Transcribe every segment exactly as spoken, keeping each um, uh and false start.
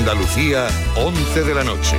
Andalucía, once de la noche.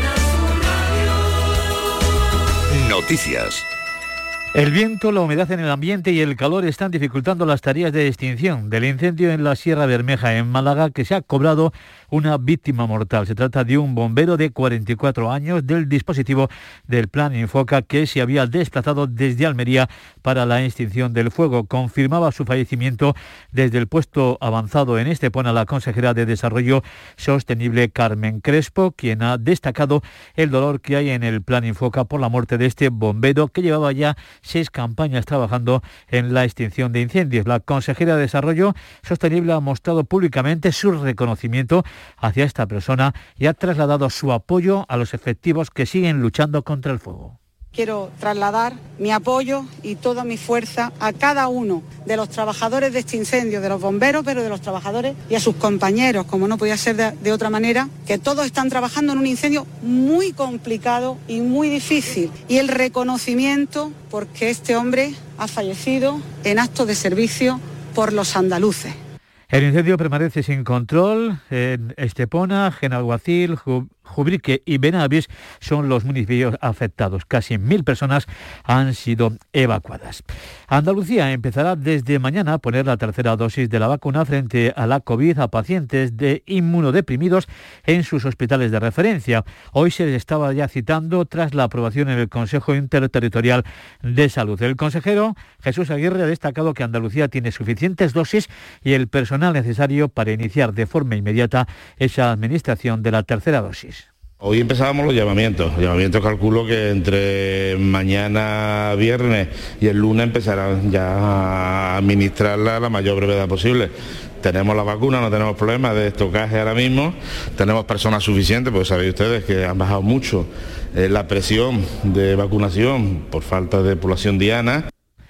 Noticias. El viento, la humedad en el ambiente y el calor están dificultando las tareas de extinción del incendio en la Sierra Bermeja, en Málaga, que se ha cobrado una víctima mortal. Se trata de un bombero de cuarenta y cuatro años del dispositivo del Plan Infoca, que se había desplazado desde Almería para la extinción del fuego. Confirmaba su fallecimiento desde el puesto avanzado en Estepona la consejera de Desarrollo Sostenible, Carmen Crespo, quien ha destacado el dolor que hay en el Plan Infoca por la muerte de este bombero, que llevaba ya seis campañas trabajando en la extinción de incendios. La consejera de Desarrollo Sostenible ha mostrado públicamente su reconocimiento hacia esta persona y ha trasladado su apoyo a los efectivos que siguen luchando contra el fuego. Quiero trasladar mi apoyo y toda mi fuerza a cada uno de los trabajadores de este incendio, de los bomberos, pero de los trabajadores y a sus compañeros, como no podía ser de, de otra manera, que todos están trabajando en un incendio muy complicado y muy difícil. Y el reconocimiento porque este hombre ha fallecido en acto de servicio por los andaluces. El incendio permanece sin control en Estepona, Genalguacil, Jubrique y Benavis son los municipios afectados. Casi mil personas han sido evacuadas. Andalucía empezará desde mañana a poner la tercera dosis de la vacuna frente a la COVID a pacientes de inmunodeprimidos en sus hospitales de referencia. Hoy se les estaba ya citando tras la aprobación en el Consejo Interterritorial de Salud. El consejero Jesús Aguirre ha destacado que Andalucía tiene suficientes dosis y el personal necesario para iniciar de forma inmediata esa administración de la tercera dosis. Hoy empezábamos los llamamientos. Los llamamientos calculo que entre mañana viernes y el lunes empezarán ya a administrarla a la mayor brevedad posible. Tenemos la vacuna, no tenemos problemas de estocaje ahora mismo, tenemos personas suficientes, porque sabéis ustedes que han bajado mucho eh, la presión de vacunación por falta de población diana.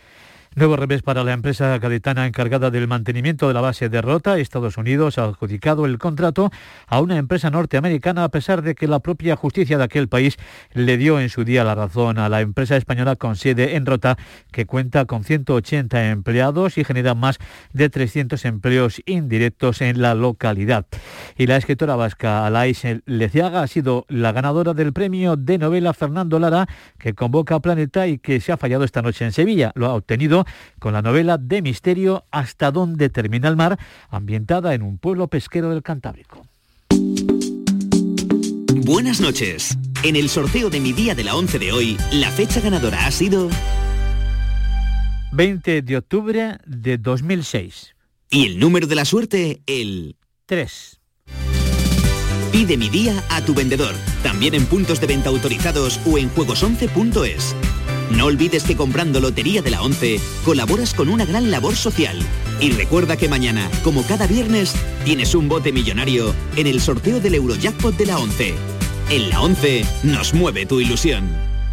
Nuevo revés para la empresa gaditana encargada del mantenimiento de la base de Rota. Estados Unidos ha adjudicado el contrato a una empresa norteamericana, a pesar de que la propia justicia de aquel país le dio en su día la razón a la empresa española con sede en Rota, que cuenta con ciento ochenta empleados y genera más de trescientos empleos indirectos en la localidad. Y la escritora vasca Alais Leciaga ha sido la ganadora del premio de novela Fernando Lara, que convoca a Planeta y que se ha fallado esta noche en Sevilla. Lo ha obtenido con la novela de misterio Hasta dónde termina el mar, ambientada en un pueblo pesquero del Cantábrico. Buenas noches. En el sorteo de Mi Día de la once de hoy, la fecha ganadora ha sido veinte de octubre de dos mil seis. Y el número de la suerte, el tres. Pide Mi Día a tu vendedor, también en puntos de venta autorizados o en juegos once punto es. No olvides que comprando Lotería de la once colaboras con una gran labor social. Y recuerda que mañana, como cada viernes, tienes un bote millonario en el sorteo del Eurojackpot de la once. En la once nos mueve tu ilusión.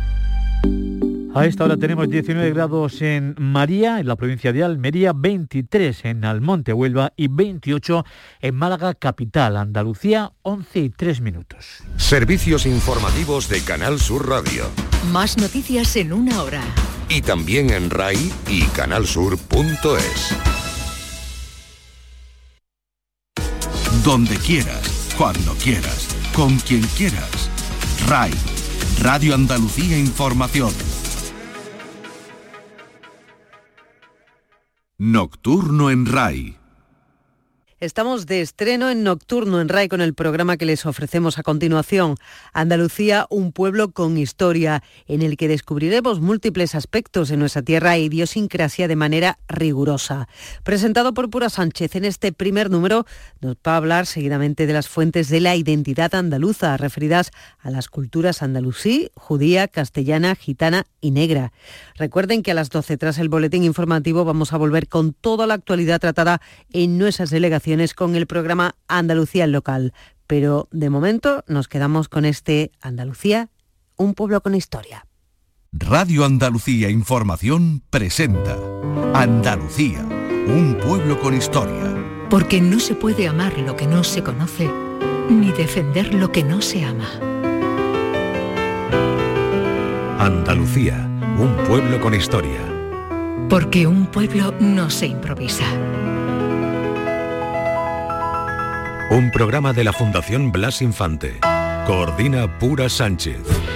A esta hora tenemos diecinueve grados en María, en la provincia de Almería, veintitrés en Almonte, Huelva y veintiocho en Málaga, capital. Andalucía, once y tres minutos. Servicios informativos de Canal Sur Radio. Más noticias en una hora. Y también en RAI y canalsur punto es. Donde quieras, cuando quieras, con quien quieras. RAI, Radio Andalucía Información. Nocturno en RAI. Estamos de estreno en Nocturno en RAI con el programa que les ofrecemos a continuación. Andalucía, un pueblo con historia, en el que descubriremos múltiples aspectos de nuestra tierra e idiosincrasia de manera rigurosa. Presentado por Pura Sánchez, en este primer número nos va a hablar seguidamente de las fuentes de la identidad andaluza, referidas a las culturas andalusí, judía, castellana, gitana y negra. Recuerden que a las doce, tras el boletín informativo, vamos a volver con toda la actualidad tratada en nuestras delegaciones con el programa Andalucía en Local. Pero de momento nos quedamos con este Andalucía, un pueblo con historia. Radio Andalucía Información presenta Andalucía, un pueblo con historia. Porque no se puede amar lo que no se conoce, ni defender lo que no se ama. Andalucía, un pueblo con historia. Porque un pueblo no se improvisa. Un programa de la Fundación Blas Infante. Coordina Pura Sánchez.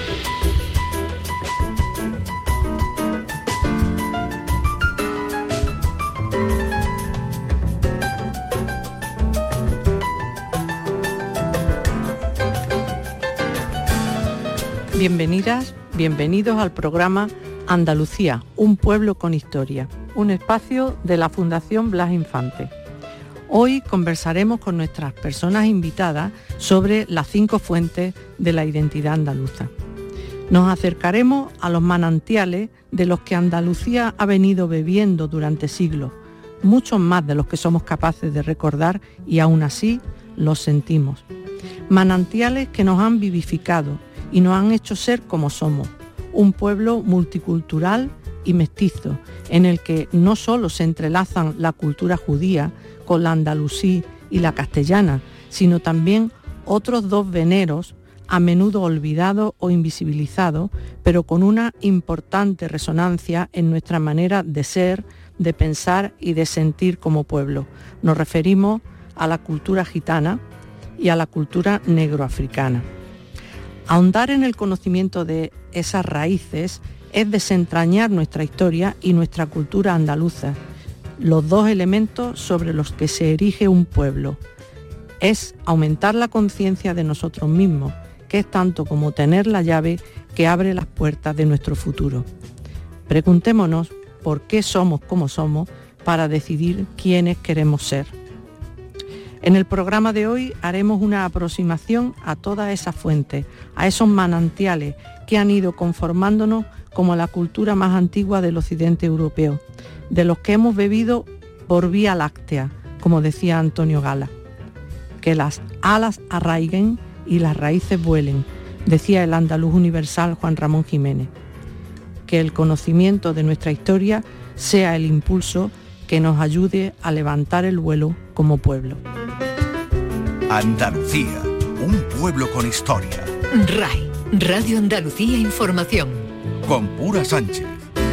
Bienvenidas, bienvenidos al programa Andalucía, un pueblo con historia, un espacio de la Fundación Blas Infante. Hoy conversaremos con nuestras personas invitadas sobre las cinco fuentes de la identidad andaluza. Nos acercaremos a los manantiales de los que Andalucía ha venido bebiendo durante siglos, muchos más de los que somos capaces de recordar y aún así los sentimos. Manantiales que nos han vivificado y nos han hecho ser como somos, un pueblo multicultural y mestizo, en el que no solo se entrelazan la cultura judía con la andalusí y la castellana, sino también otros dos veneros, a menudo olvidados o invisibilizados, pero con una importante resonancia en nuestra manera de ser, de pensar y de sentir como pueblo. Nos referimos a la cultura gitana y a la cultura negroafricana. Ahondar en el conocimiento de esas raíces es desentrañar nuestra historia y nuestra cultura andaluza, los dos elementos sobre los que se erige un pueblo. Es aumentar la conciencia de nosotros mismos, que es tanto como tener la llave que abre las puertas de nuestro futuro. Preguntémonos por qué somos como somos para decidir quiénes queremos ser. En el programa de hoy haremos una aproximación a todas esas fuentes, a esos manantiales que han ido conformándonos como la cultura más antigua del occidente europeo, de los que hemos bebido por vía láctea, como decía Antonio Gala. Que las alas arraiguen y las raíces vuelen, decía el andaluz universal Juan Ramón Jiménez. Que el conocimiento de nuestra historia sea el impulso que nos ayude a levantar el vuelo como pueblo. Andalucía, un pueblo con historia. R A I, Radio Andalucía Información. Con Pura Sánchez.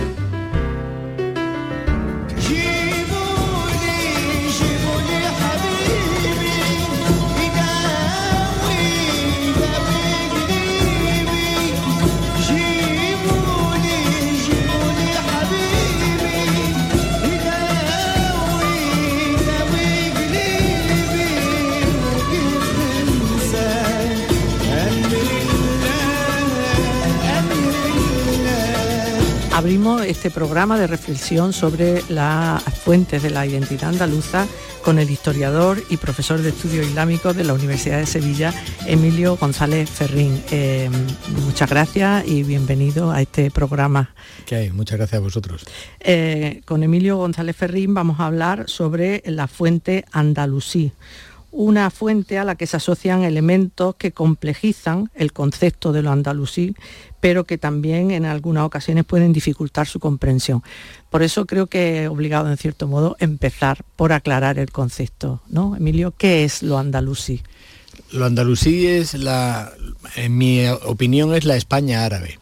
Abrimos este programa de reflexión sobre las fuentes de la identidad andaluza con el historiador y profesor de estudios islámicos de la Universidad de Sevilla, Emilio González Ferrín. Eh, muchas gracias y bienvenido a este programa. ¿Qué hay? Muchas gracias a vosotros. Eh, con Emilio González Ferrín vamos a hablar sobre la fuente andalusí, una fuente a la que se asocian elementos que complejizan el concepto de lo andalusí, pero que también en algunas ocasiones pueden dificultar su comprensión. Por eso creo que es obligado, en cierto modo, empezar por aclarar el concepto, ¿no? Emilio, ¿qué es lo andalusí? Lo andalusí es, la, en mi opinión, es la España árabe,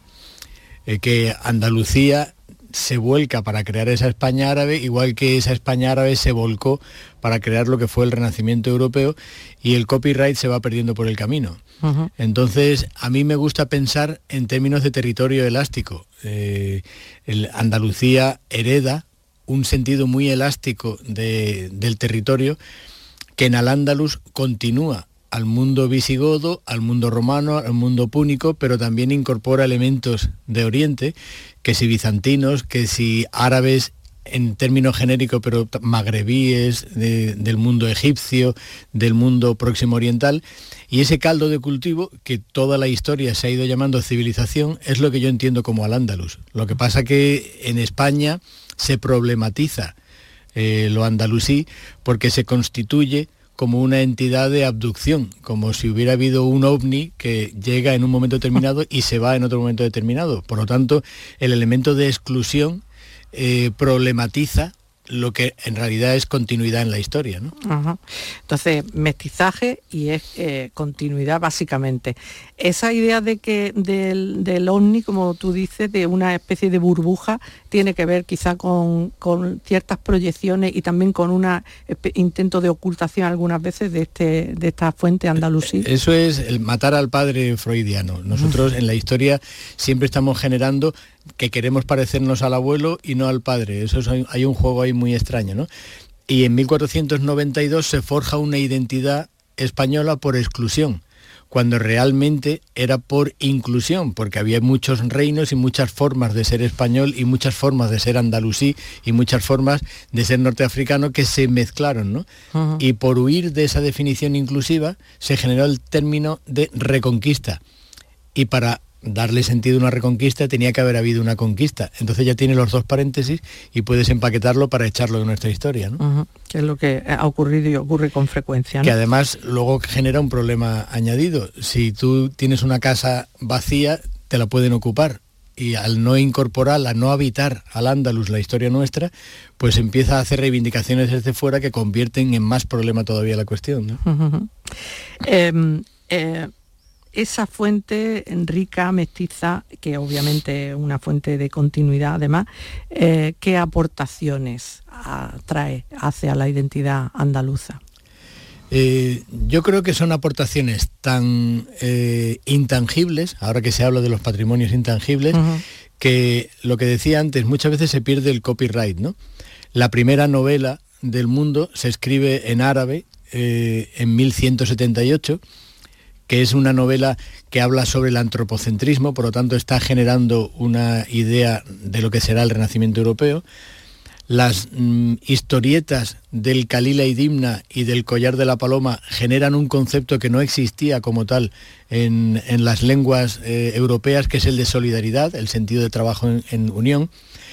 eh, que Andalucía se vuelca para crear esa España árabe, igual que esa España árabe se volcó para crear lo que fue el Renacimiento europeo, y el copyright se va perdiendo por el camino. Uh-huh. Entonces, a mí me gusta pensar en términos de territorio elástico. Eh, el Andalucía hereda un sentido muy elástico de, del territorio que en Al-Ándalus continúa al mundo visigodo, al mundo romano, al mundo púnico, pero también incorpora elementos de Oriente, que si bizantinos, que si árabes en términos genéricos, pero magrebíes, de, del mundo egipcio, del mundo próximo oriental, y ese caldo de cultivo que toda la historia se ha ido llamando civilización es lo que yo entiendo como Al-Ándalus. Lo que pasa que en España se problematiza eh, lo andalusí porque se constituye como una entidad de abducción, como si hubiera habido un ovni que llega en un momento determinado y se va en otro momento determinado. Por lo tanto, el elemento de exclusión eh, problematiza lo que en realidad es continuidad en la historia, ¿no? Ajá. Entonces, mestizaje y es eh, continuidad básicamente. Esa idea de que del, del ovni, como tú dices, de una especie de burbuja, tiene que ver quizá con, con ciertas proyecciones y también con un intento de ocultación algunas veces de, este, de esta fuente andalusí. Eso es el matar al padre freudiano. Nosotros en la historia siempre estamos generando que queremos parecernos al abuelo y no al padre. Eso es, hay un juego ahí muy extraño, ¿no? Y en mil cuatrocientos noventa y dos se forja una identidad española por exclusión, cuando realmente era por inclusión, porque había muchos reinos y muchas formas de ser español y muchas formas de ser andalusí y muchas formas de ser norteafricano que se mezclaron, ¿no? Uh-huh. Y por huir de esa definición inclusiva se generó el término de reconquista. Y para darle sentido a una reconquista tenía que haber habido una conquista. Entonces ya tiene los dos paréntesis y puedes empaquetarlo para echarlo de nuestra historia, ¿no? Uh-huh. Que es lo que ha ocurrido y ocurre con frecuencia, ¿no? Que además luego genera un problema añadido. Si tú tienes una casa vacía, te la pueden ocupar. Y al no incorporarla, no habitar al Andalus la historia nuestra, pues empieza a hacer reivindicaciones desde fuera que convierten en más problema todavía la cuestión, ¿no? Uh-huh. eh, eh... Esa fuente rica, mestiza, que obviamente es una fuente de continuidad además, eh, ¿qué aportaciones a, trae, hace a la identidad andaluza? Eh, yo creo que son aportaciones tan eh, intangibles, ahora que se habla de los patrimonios intangibles, uh-huh. que lo que decía antes, muchas veces se pierde el copyright, ¿no? La primera novela del mundo se escribe en árabe eh, en mil ciento setenta y ocho, que es una novela que habla sobre el antropocentrismo, por lo tanto está generando una idea de lo que será el Renacimiento europeo. Las mm, historietas del Calila y Dimna y del Collar de la Paloma generan un concepto que no existía como tal en, en las lenguas eh, europeas, que es el de solidaridad, el sentido de trabajo en, en unión.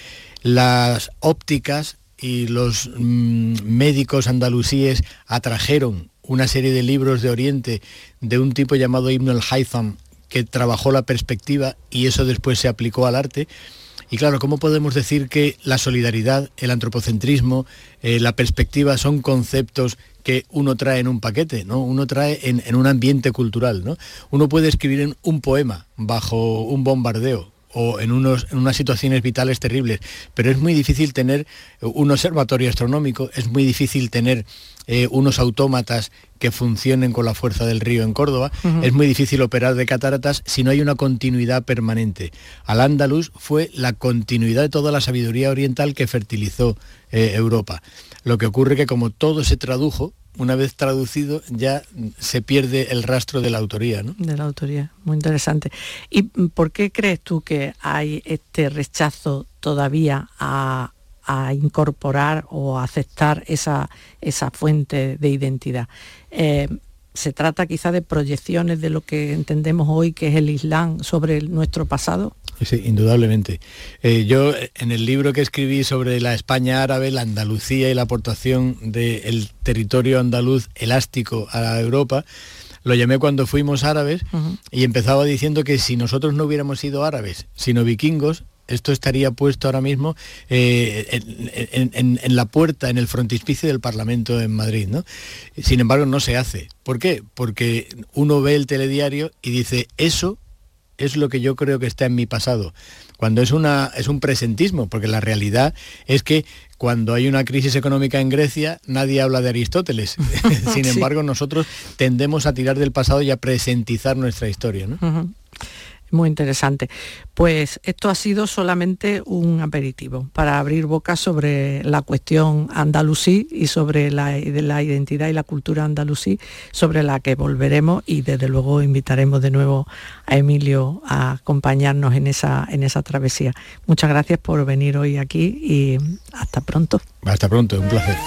Las ópticas y los mm, médicos andalusíes atrajeron una serie de libros de Oriente de un tipo llamado Ibn al-Haytham, que trabajó la perspectiva y eso después se aplicó al arte. Y claro, ¿cómo podemos decir que la solidaridad, el antropocentrismo, eh, la perspectiva son conceptos que uno trae en un paquete, ¿no? Uno trae en, en un ambiente cultural, ¿no? Uno puede escribir en un poema bajo un bombardeo o en, unos, en unas situaciones vitales terribles, pero es muy difícil tener un observatorio astronómico, es muy difícil tener eh, unos autómatas que funcionen con la fuerza del río en Córdoba, uh-huh. es muy difícil operar de cataratas si no hay una continuidad permanente. Al-Ándalus fue la continuidad de toda la sabiduría oriental que fertilizó eh, Europa. Lo que ocurre que como todo se tradujo, una vez traducido ya se pierde el rastro de la autoría, ¿no? De la autoría, muy interesante. ¿Y por qué crees tú que hay este rechazo todavía a, a incorporar o a aceptar esa, esa fuente de identidad? Eh, ¿Se trata quizá de proyecciones de lo que entendemos hoy que es el Islam sobre el, nuestro pasado? Sí, indudablemente. Eh, yo en el libro que escribí sobre la España árabe, la Andalucía y la aportación del territorio andaluz elástico a Europa, lo llamé Cuando fuimos árabes, uh-huh. y empezaba diciendo que si nosotros no hubiéramos sido árabes, sino vikingos, esto estaría puesto ahora mismo eh, en, en, en la puerta, en el frontispicio del Parlamento en Madrid, ¿no? Sin embargo, no se hace. ¿Por qué? Porque uno ve el telediario y dice, eso es lo que yo creo que está en mi pasado, cuando es, una, es un presentismo, porque la realidad es que cuando hay una crisis económica en Grecia, nadie habla de Aristóteles. Sin sí. embargo, nosotros tendemos a tirar del pasado y a presentizar nuestra historia, ¿no? Uh-huh. Muy interesante. Pues esto ha sido solamente un aperitivo para abrir boca sobre la cuestión andalusí y sobre la, la identidad y la cultura andalusí, sobre la que volveremos y desde luego invitaremos de nuevo a Emilio a acompañarnos en esa, en esa travesía. Muchas gracias por venir hoy aquí y hasta pronto. Hasta pronto, un placer.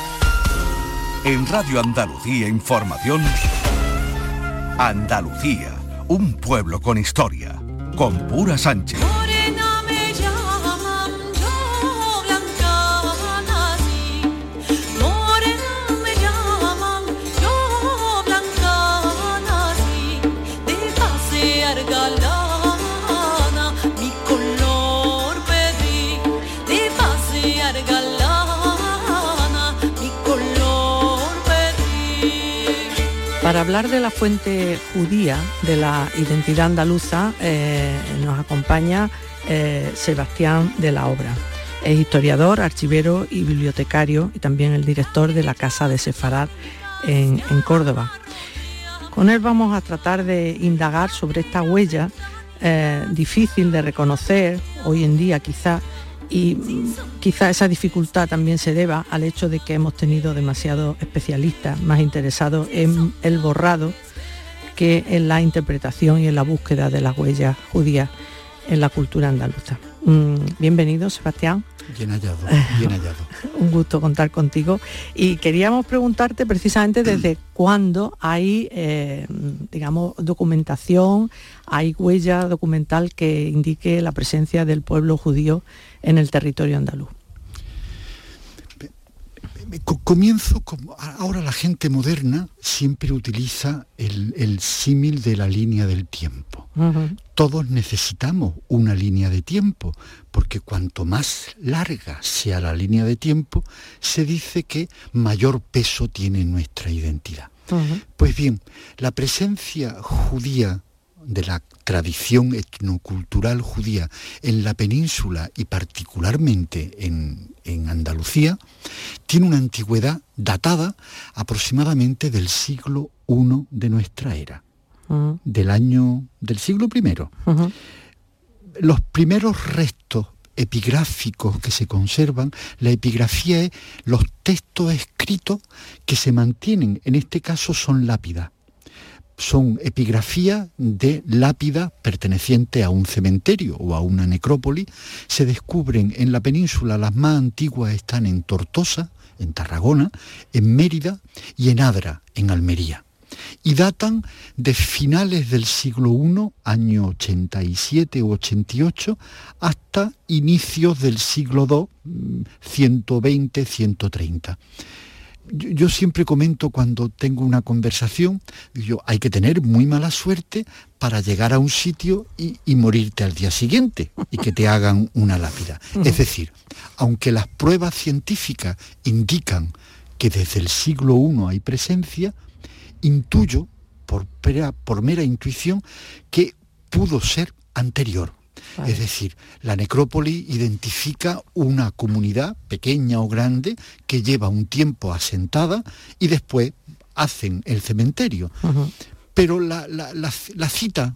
En Radio Andalucía Información, Andalucía, un pueblo con historia. Con Pura Sánchez. Morena me llaman, yo blanca nací. Morena me llaman, yo blanca nací. De pasear galana, mi color pedí. De pasear galana. Para hablar de la fuente judía de la identidad andaluza eh, nos acompaña eh, Sebastián de la Obra. Es historiador, archivero y bibliotecario y también el director de la Casa de Sefarad en, en Córdoba. Con él vamos a tratar de indagar sobre esta huella eh, difícil de reconocer hoy en día quizá, y quizá esa dificultad también se deba al hecho de que hemos tenido demasiados especialistas más interesados en el borrado que en la interpretación y en la búsqueda de las huellas judías en la cultura andaluza. Bienvenido, Sebastián. Bien hallado, bien hallado. Un gusto contar contigo. Y queríamos preguntarte precisamente desde cuándo hay, eh, digamos, documentación, hay huella documental que indique la presencia del pueblo judío en el territorio andaluz. Comienzo, como ahora la gente moderna siempre utiliza el, el símil de la línea del tiempo. Uh-huh. Todos necesitamos una línea de tiempo, porque cuanto más larga sea la línea de tiempo, se dice que mayor peso tiene nuestra identidad. Uh-huh. Pues bien, la presencia judía de la tradición etnocultural judía en la península y particularmente en, en Andalucía, tiene una antigüedad datada aproximadamente del siglo primero de nuestra era, uh-huh. del año del siglo primero. Uh-huh. Los primeros restos epigráficos que se conservan, la epigrafía es los textos escritos que se mantienen, en este caso son lápidas. Son epigrafías de lápidas pertenecientes a un cementerio o a una necrópolis. Se descubren en la península, las más antiguas están en Tortosa, en Tarragona, en Mérida y en Adra, en Almería. Y datan de finales del siglo primero, año ochenta y siete o ochenta y ocho, hasta inicios del siglo segundo, ciento veinte, ciento treinta. Yo, yo siempre comento cuando tengo una conversación, yo, hay que tener muy mala suerte para llegar a un sitio y, y morirte al día siguiente y que te hagan una lápida. Uh-huh. Es decir, aunque las pruebas científicas indican que desde el siglo primero hay presencia, intuyo, por, por mera intuición, que pudo ser anterior. Vale. Es decir, la necrópolis identifica una comunidad, pequeña o grande, que lleva un tiempo asentada y después hacen el cementerio. Uh-huh. Pero la, la, la, la cita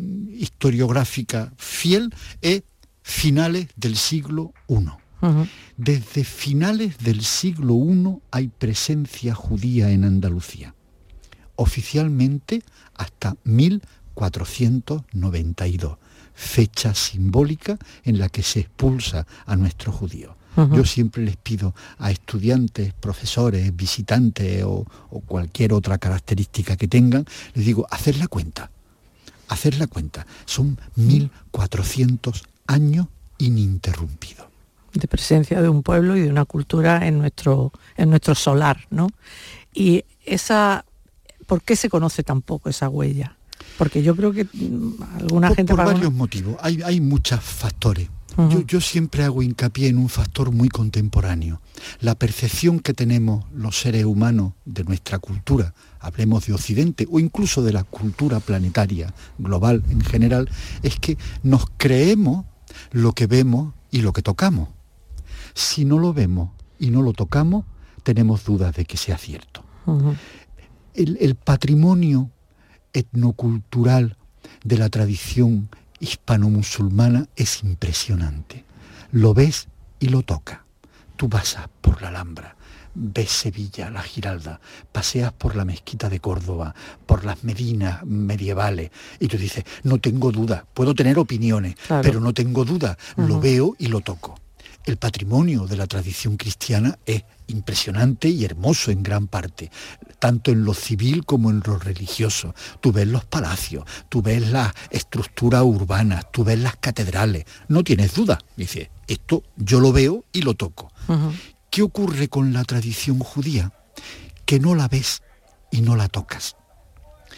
historiográfica fiel es finales del siglo primero. Uh-huh. Desde finales del siglo primero hay presencia judía en Andalucía. Oficialmente hasta mil cuatrocientos noventa y dos. Fecha simbólica en la que se expulsa a nuestros judíos. Uh-huh. Yo siempre les pido a estudiantes, profesores, visitantes o, o cualquier otra característica que tengan, les digo, hacer la cuenta, hacer la cuenta. Son mil cuatrocientos años ininterrumpidos. De presencia de un pueblo y de una cultura en nuestro, en nuestro solar, ¿no? Y esa, ¿por qué se conoce tan poco esa huella? Porque yo creo que alguna por, gente... Por para varios una... motivos. Hay, hay muchos factores. Uh-huh. Yo, yo siempre hago hincapié en un factor muy contemporáneo. La percepción que tenemos los seres humanos de nuestra cultura, hablemos de Occidente o incluso de la cultura planetaria, global en general, es que nos creemos lo que vemos y lo que tocamos. Si no lo vemos y no lo tocamos, tenemos dudas de que sea cierto. Uh-huh. El, el patrimonio etnocultural de la tradición hispano-musulmana es impresionante. Lo ves y lo tocas. Tú pasas por la Alhambra, ves Sevilla, la Giralda, paseas por la mezquita de Córdoba, por las Medinas medievales, y tú dices, no tengo duda, puedo tener opiniones, claro, pero no tengo duda, uh-huh. Lo veo y lo toco. El patrimonio de la tradición cristiana es impresionante y hermoso en gran parte, tanto en lo civil como en lo religioso. Tú ves los palacios, tú ves las estructuras urbanas, tú ves las catedrales, no tienes duda. Dice, esto yo lo veo y lo toco. Uh-huh. ¿Qué ocurre con la tradición judía? Que no la ves y no la tocas.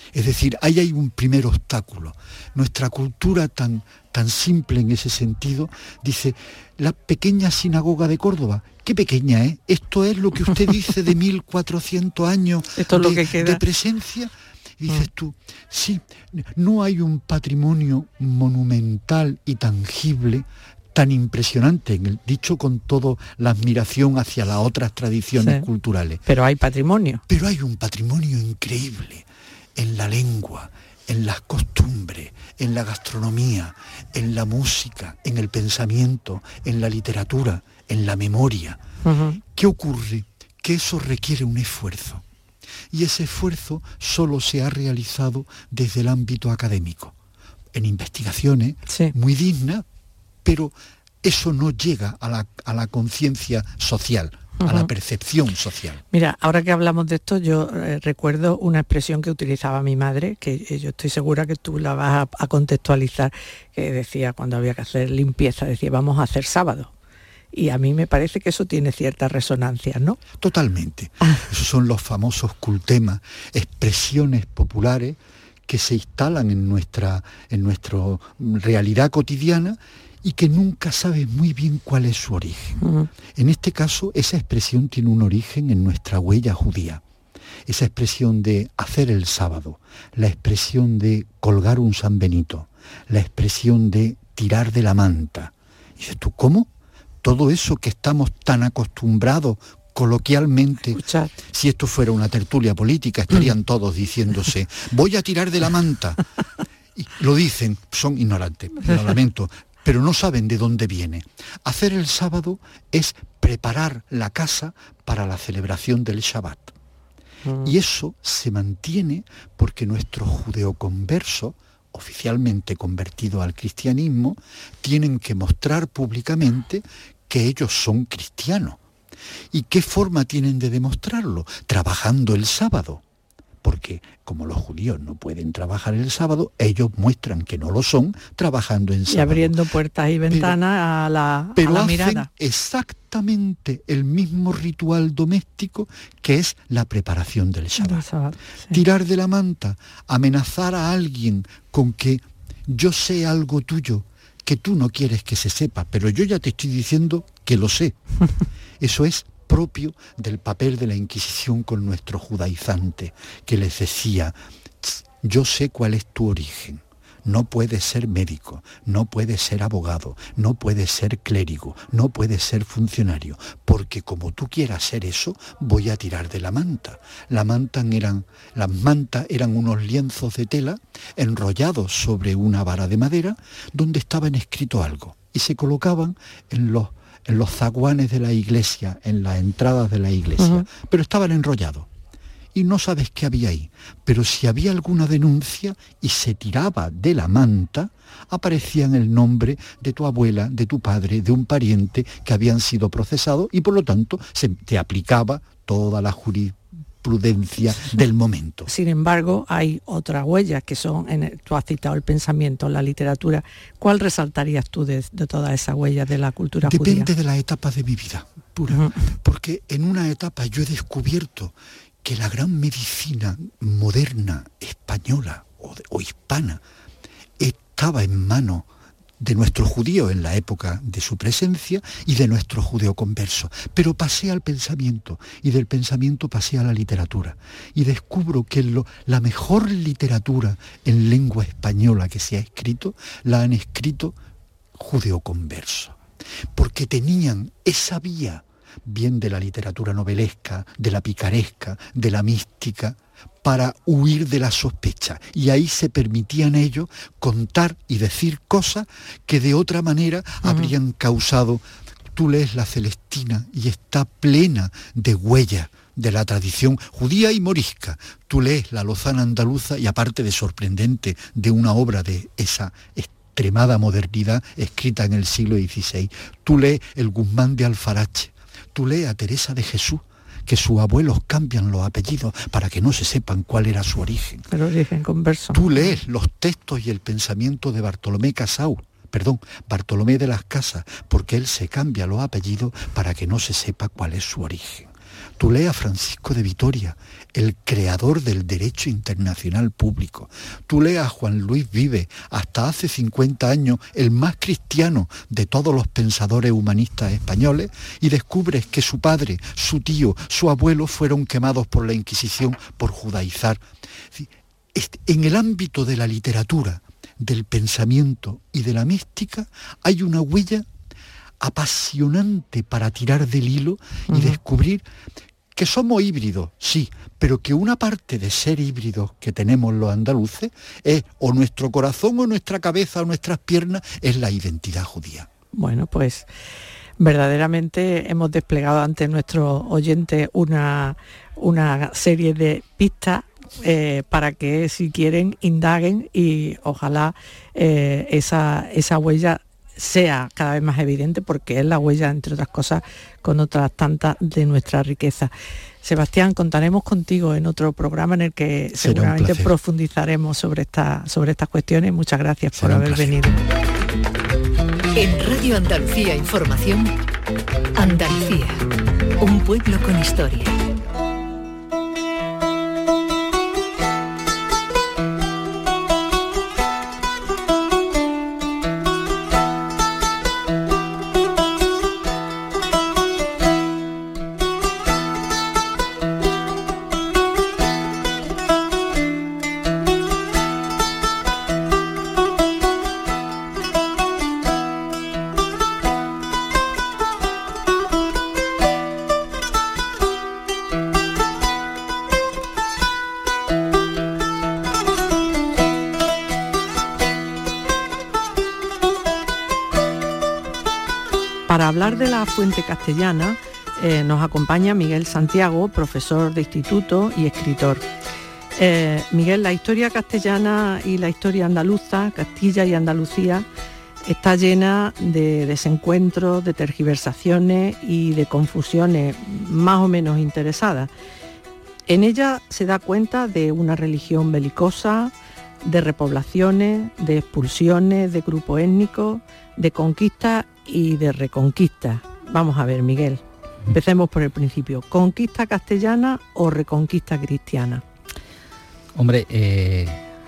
Es decir, ahí hay un primer obstáculo. Nuestra cultura tan, tan simple en ese sentido dice, la pequeña sinagoga de Córdoba, qué pequeña es, esto es lo que usted dice de mil cuatrocientos años Esto es de, lo que queda. de presencia. Y dices tú, sí, no hay un patrimonio monumental y tangible tan impresionante, en el, dicho con toda la admiración hacia las otras tradiciones Sí. culturales. Pero hay patrimonio. Pero hay un patrimonio increíble en la lengua, en las costumbres, en la gastronomía, en la música, en el pensamiento, en la literatura, en la memoria. Uh-huh. ¿Qué ocurre? Que eso requiere un esfuerzo. Y ese esfuerzo solo se ha realizado desde el ámbito académico, en investigaciones Sí. muy dignas, pero eso no llega a la, a la conciencia social, a la Ujú. percepción social. Mira, ahora que hablamos de esto, yo eh, recuerdo una expresión que utilizaba mi madre, que eh, yo estoy segura que tú la vas a, a contextualizar, que decía cuando había que hacer limpieza, decía, vamos a hacer sábado. Y a mí me parece que eso tiene cierta resonancia, ¿no? Totalmente. Esos son los famosos cultemas, expresiones populares que se instalan en nuestra, en nuestra realidad cotidiana y que nunca sabes muy bien cuál es su origen. Uh-huh. En este caso, esa expresión tiene un origen en nuestra huella judía. Esa expresión de hacer el sábado, la expresión de colgar un San Benito, la expresión de tirar de la manta. Y dices tú, ¿cómo? Todo eso que estamos tan acostumbrados coloquialmente, Escuchar. si esto fuera una tertulia política, estarían todos diciéndose, voy a tirar de la manta. Y lo dicen, son ignorantes, lo lamento, pero no saben de dónde viene. Hacer el sábado es preparar la casa para la celebración del Shabbat. Mm. Y eso se mantiene porque nuestros judeoconversos, oficialmente convertidos al cristianismo, tienen que mostrar públicamente que ellos son cristianos. ¿Y qué forma tienen de demostrarlo? Trabajando el sábado. Porque como los judíos no pueden trabajar el sábado, ellos muestran que no lo son trabajando en Y sábado. abriendo puertas y ventanas a la, Pero a la hacen mirada. exactamente el mismo ritual doméstico que es la preparación del Shabbat. Del Shabbat, sí. Tirar de la manta, amenazar a alguien con que yo sé algo tuyo que tú no quieres que se sepa, pero yo ya te estoy diciendo que lo sé. Eso es propio del papel de la Inquisición con nuestro judaizante, que les decía, yo sé cuál es tu origen. No puedes ser médico, no puedes ser abogado, no puedes ser clérigo, no puedes ser funcionario, porque como tú quieras ser eso, voy a tirar de la manta. La manta eran, las mantas eran unos lienzos de tela enrollados sobre una vara de madera donde estaban escrito algo y se colocaban en los, en los zaguanes de la iglesia, en las entradas de la iglesia, Uh-huh. pero estaban enrollados. Y no sabes qué había ahí, pero si había alguna denuncia y se tiraba de la manta, aparecía en el nombre de tu abuela, de tu padre, de un pariente que habían sido procesados y por lo tanto se te aplicaba toda la jurisprudencia del momento. Sin embargo, hay otras huellas que son, en el- tú has citado el pensamiento, la literatura. ¿Cuál resaltarías tú de, de todas esas huellas de la cultura Depende judía? de la etapa de mi vida, pura. Ujú. Porque en una etapa yo he descubierto que la gran medicina moderna española o, de- o hispana estaba en manos de nuestro judío en la época de su presencia y de nuestro judeo converso. Pero pasé al pensamiento y del pensamiento pasé a la literatura y descubro que lo- la mejor literatura en lengua española que se ha escrito la han escrito judeo converso, porque tenían esa vía bien de la literatura novelesca, de la picaresca, de la mística, para huir de la sospecha. Y ahí se permitían ellos contar y decir cosas que de otra manera uh-huh. habrían causado. Tú lees la Celestina y está plena de huellas de la tradición judía y morisca. Tú lees la Lozana andaluza y aparte de sorprendente, de una obra de esa extremada modernidad escrita en el siglo dieciséis. Tú lees el Guzmán de Alfarache. Tú lees a Teresa de Jesús, que sus abuelos cambian los apellidos para que no se sepan cuál era su origen. El origen converso. Tú lees los textos y el pensamiento de Bartolomé Casau, perdón, Bartolomé de las Casas, porque él se cambia los apellidos para que no se sepa cuál es su origen. Tú lee a Francisco de Vitoria, el creador del derecho internacional público. Tú lee a Juan Luis Vives, hasta hace cincuenta años el más cristiano de todos los pensadores humanistas españoles, y descubres que su padre, su tío, su abuelo fueron quemados por la Inquisición por judaizar. En el ámbito de la literatura, del pensamiento y de la mística hay una huella apasionante para tirar del hilo y uh-huh. descubrir que somos híbridos, sí, pero que una parte de ser híbridos que tenemos los andaluces es o nuestro corazón o nuestra cabeza o nuestras piernas, es la identidad judía. Bueno, pues verdaderamente hemos desplegado ante nuestros oyentes una, una serie de pistas eh, para que, si quieren, indaguen y ojalá eh, esa, esa huella sea cada vez más evidente, porque es la huella, entre otras cosas, con otras tantas de nuestra riqueza. Sebastián, contaremos contigo en otro programa en el que Será seguramente profundizaremos sobre, esta, sobre estas cuestiones. Muchas gracias Será por haber venido. En Radio Andalucía Información, Andalucía, un pueblo con historia. Para hablar de la fuente castellana eh, nos acompaña Miguel Santiago, profesor de instituto y escritor. Eh, Miguel, la historia castellana y la historia andaluza, Castilla y Andalucía, está llena de desencuentros, de tergiversaciones y de confusiones más o menos interesadas. En ella se da cuenta de una religión belicosa, de repoblaciones, de expulsiones de grupos étnicos, de conquistas y de reconquista. Vamos a ver, Miguel, empecemos por el principio. ¿Conquista castellana o reconquista cristiana? Hombre, eh,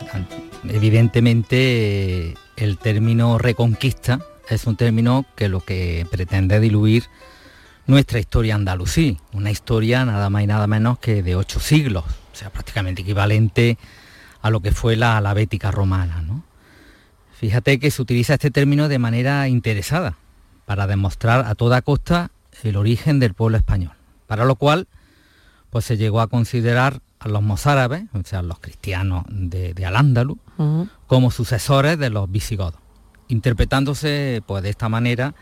evidentemente eh, el término reconquista es un término que lo que pretende diluir nuestra historia andalusí, una historia nada más y nada menos que de ocho siglos, o sea, prácticamente equivalente a lo que fue la, la Bética romana, ¿no? Fíjate que se utiliza este término de manera interesada, para demostrar a toda costa el origen del pueblo español, para lo cual pues se llegó a considerar a los mozárabes, o sea, los cristianos de, de Al-Ándalus, uh-huh. como sucesores de los visigodos, interpretándose pues de esta manera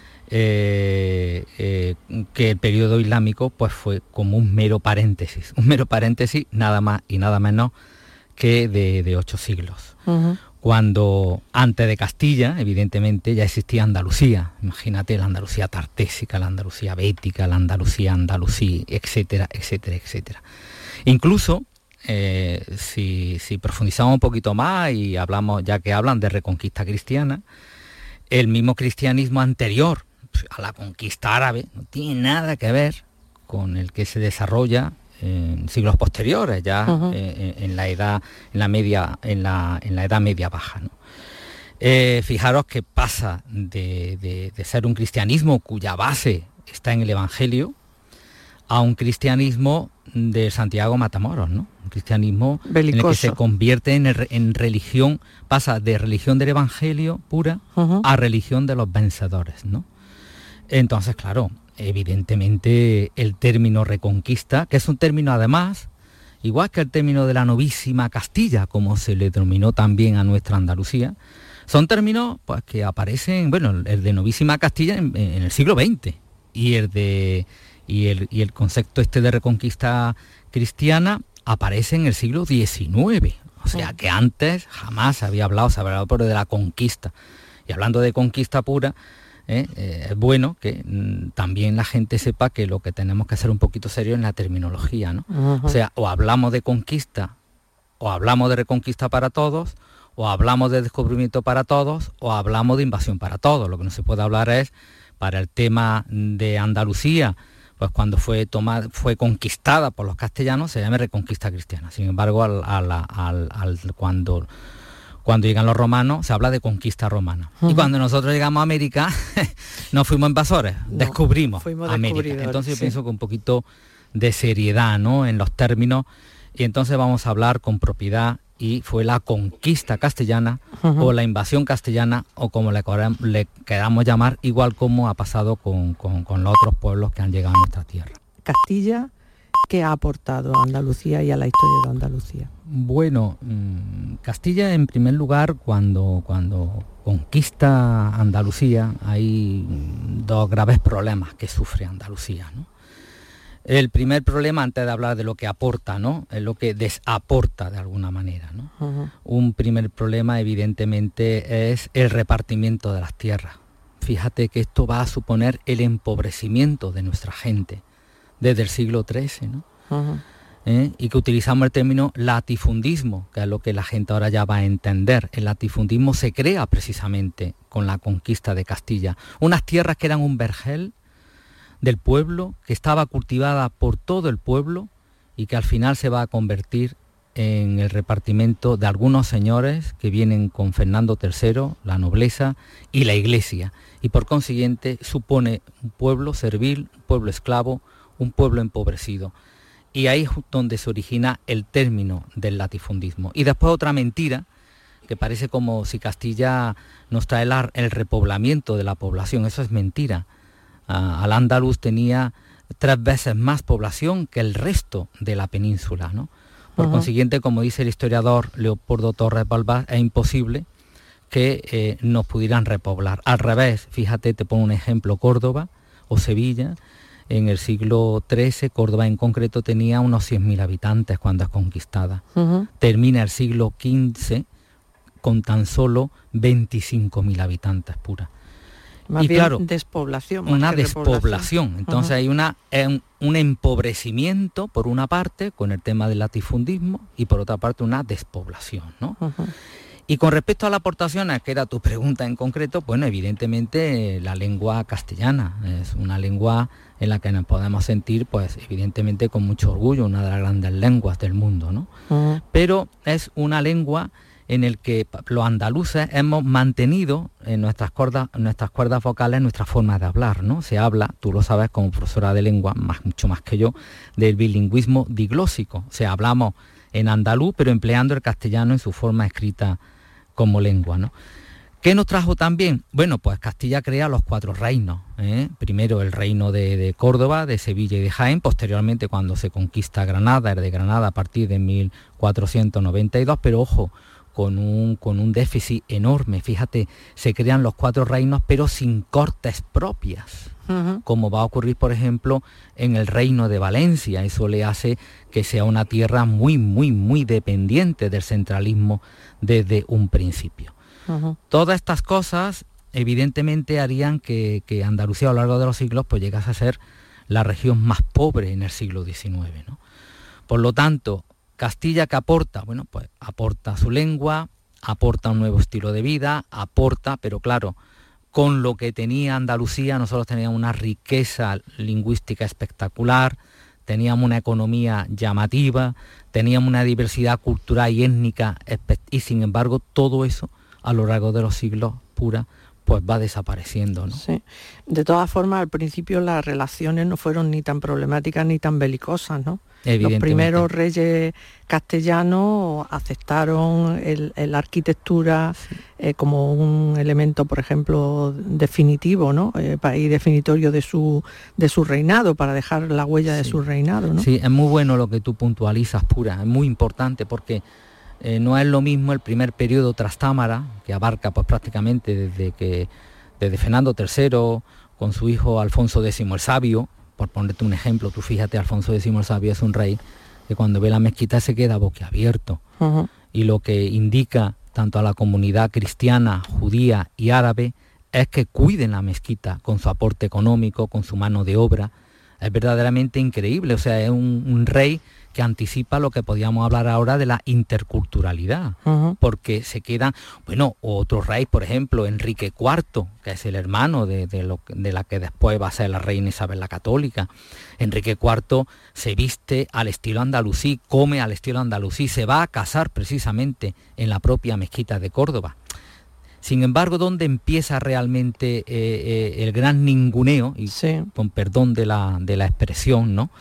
eh, eh, que el periodo islámico pues fue como un mero paréntesis, un mero paréntesis nada más y nada menos que de, de ocho siglos. Uh-huh. Cuando antes de Castilla, evidentemente, ya existía Andalucía. Imagínate la Andalucía tartésica, la Andalucía bética, la Andalucía andalusí, etcétera, etcétera, etcétera. Incluso, eh, si, si profundizamos un poquito más y hablamos, ya que hablan de reconquista cristiana, el mismo cristianismo anterior a la conquista árabe no tiene nada que ver con el que se desarrolla en siglos posteriores, ya uh-huh. eh, en la edad, en la media, en la, en la edad media baja, ¿no? Eh, fijaros que pasa de, de, de ser un cristianismo cuya base está en el Evangelio a un cristianismo de Santiago Matamoros, ¿no? Un cristianismo belicoso, en el que se convierte en, el, en religión, pasa de religión del Evangelio pura uh-huh. a religión de los vencedores, ¿no? Entonces, claro, evidentemente el término reconquista, que es un término además, igual que el término de la novísima Castilla, como se le denominó también a nuestra Andalucía, son términos pues, que aparecen, bueno, el de novísima Castilla en, en el siglo veinte, y el de y el, y el concepto este de reconquista cristiana aparece en el siglo diecinueve, o sea que antes jamás se había hablado, se había hablado pero de la conquista. Y hablando de conquista pura, Eh, eh, es bueno que mm, también la gente sepa que lo que tenemos que hacer un poquito serio en la terminología, ¿no? Uh-huh. O sea, o hablamos de conquista, o hablamos de reconquista para todos, o hablamos de descubrimiento para todos, o hablamos de invasión para todos. Lo que no se puede hablar es, para el tema de Andalucía, pues cuando fue tomada, fue conquistada por los castellanos, se llama Reconquista Cristiana. Sin embargo, al, al, al, al, cuando, cuando llegan los romanos, se habla de conquista romana. Uh-huh. Y cuando nosotros llegamos a América, no fuimos invasores, no, descubrimos América. Entonces yo sí. pienso que un poquito de seriedad, ¿no?, en los términos, y entonces vamos a hablar con propiedad, y fue la conquista castellana, uh-huh. o la invasión castellana, o como le, le queramos llamar, igual como ha pasado con, con, con los otros pueblos que han llegado a nuestra tierra. Castilla, ¿qué ha aportado a Andalucía y a la historia de Andalucía? Bueno, Castilla, en primer lugar, cuando, cuando conquista Andalucía, hay dos graves problemas que sufre Andalucía, ¿no? El primer problema, antes de hablar de lo que aporta, ¿no?, es lo que desaporta de alguna manera, ¿no? Uh-huh. Un primer problema, evidentemente, es el repartimiento de las tierras. Fíjate que esto va a suponer el empobrecimiento de nuestra gente desde el siglo trece, ¿no? Uh-huh. ¿Eh? Y que utilizamos el término latifundismo, que es lo que la gente ahora ya va a entender. El latifundismo se crea precisamente con la conquista de Castilla. Unas tierras que eran un vergel del pueblo, que estaba cultivada por todo el pueblo y que al final se va a convertir en el repartimiento de algunos señores que vienen con Fernando tercero, la nobleza y la iglesia, y por consiguiente supone un pueblo servil, un pueblo esclavo, un pueblo empobrecido. Y ahí es donde se origina el término del latifundismo. Y después otra mentira, que parece como si Castilla nos trae el repoblamiento de la población. Eso es mentira. Uh, Al-Ándalus tenía tres veces más población que el resto de la península, ¿no? Por uh-huh. consiguiente, como dice el historiador Leopoldo Torres Balbás, es imposible que eh, nos pudieran repoblar. Al revés, fíjate, te pongo un ejemplo, Córdoba o Sevilla, en el siglo trece, Córdoba en concreto tenía unos cien mil habitantes cuando es conquistada. Uh-huh. Termina el siglo quince con tan solo veinticinco mil habitantes puras. Más y bien claro, despoblación. Una despoblación. Entonces uh-huh. hay una, un, un empobrecimiento, por una parte, con el tema del latifundismo, y por otra parte una despoblación, ¿no? Uh-huh. Y con respecto a las aportaciones, que era tu pregunta en concreto, bueno, evidentemente la lengua castellana es una lengua en la que nos podemos sentir, pues evidentemente con mucho orgullo, una de las grandes lenguas del mundo, ¿no? Uh-huh. Pero es una lengua en el que los andaluces hemos mantenido en nuestras cuerdas, nuestras cuerdas vocales nuestra forma de hablar, ¿no? Se habla, tú lo sabes como profesora de lengua, más, mucho más que yo, del bilingüismo diglósico. O sea, hablamos en andaluz, pero empleando el castellano en su forma escrita como lengua, ¿no? ¿Qué nos trajo también? Bueno, pues Castilla crea los cuatro reinos, ¿eh? Primero el reino de, de Córdoba, de Sevilla y de Jaén, posteriormente cuando se conquista Granada, el de Granada a partir de mil cuatrocientos noventa y dos, pero ojo, Con un, con un déficit enorme. Fíjate, se crean los cuatro reinos, pero sin cortes propias, uh-huh. como va a ocurrir, por ejemplo, en el reino de Valencia. Eso le hace que sea una tierra muy, muy, muy dependiente del centralismo desde un principio. Uh-huh. Todas estas cosas, evidentemente, harían que, que Andalucía a lo largo de los siglos pues, llegase a ser la región más pobre en el siglo diecinueve, ¿no? Por lo tanto, Castilla, ¿qué aporta? Bueno, pues aporta su lengua, aporta un nuevo estilo de vida, aporta, pero claro, con lo que tenía Andalucía, nosotros teníamos una riqueza lingüística espectacular, teníamos una economía llamativa, teníamos una diversidad cultural y étnica, y sin embargo todo eso a lo largo de los siglos pura, pues va desapareciendo, ¿no? Sí. De todas formas, al principio las relaciones no fueron ni tan problemáticas ni tan belicosas, ¿no? Los primeros reyes castellanos aceptaron el, la arquitectura sí. eh, como un elemento, por ejemplo, definitivo, ¿no? Eh, y definitorio de su de su reinado, para dejar la huella sí. de su reinado, ¿no? Sí, es muy bueno lo que tú puntualizas, Pura, es muy importante porque eh, no es lo mismo el primer periodo Trastámara, que abarca pues prácticamente desde que desde Fernando tercero con su hijo Alfonso décimo el Sabio. Por ponerte un ejemplo, tú fíjate, Alfonso décimo el Sabio es un rey que cuando ve la mezquita se queda boquiabierto. Uh-huh. Y lo que indica tanto a la comunidad cristiana, judía y árabe es que cuiden la mezquita con su aporte económico, con su mano de obra. Es verdaderamente increíble, o sea, es un, un rey que anticipa lo que podíamos hablar ahora de la interculturalidad, uh-huh. porque se quedan, bueno, otro rey, por ejemplo, Enrique cuarto, que es el hermano de, de, lo, de la que después va a ser la reina Isabel la Católica. Enrique cuarto se viste al estilo andalusí, come al estilo andalusí, se va a casar precisamente en la propia mezquita de Córdoba. Sin embargo, ¿dónde empieza realmente eh, eh, el gran ninguneo? Y sí. con perdón de la, de la expresión, ¿no?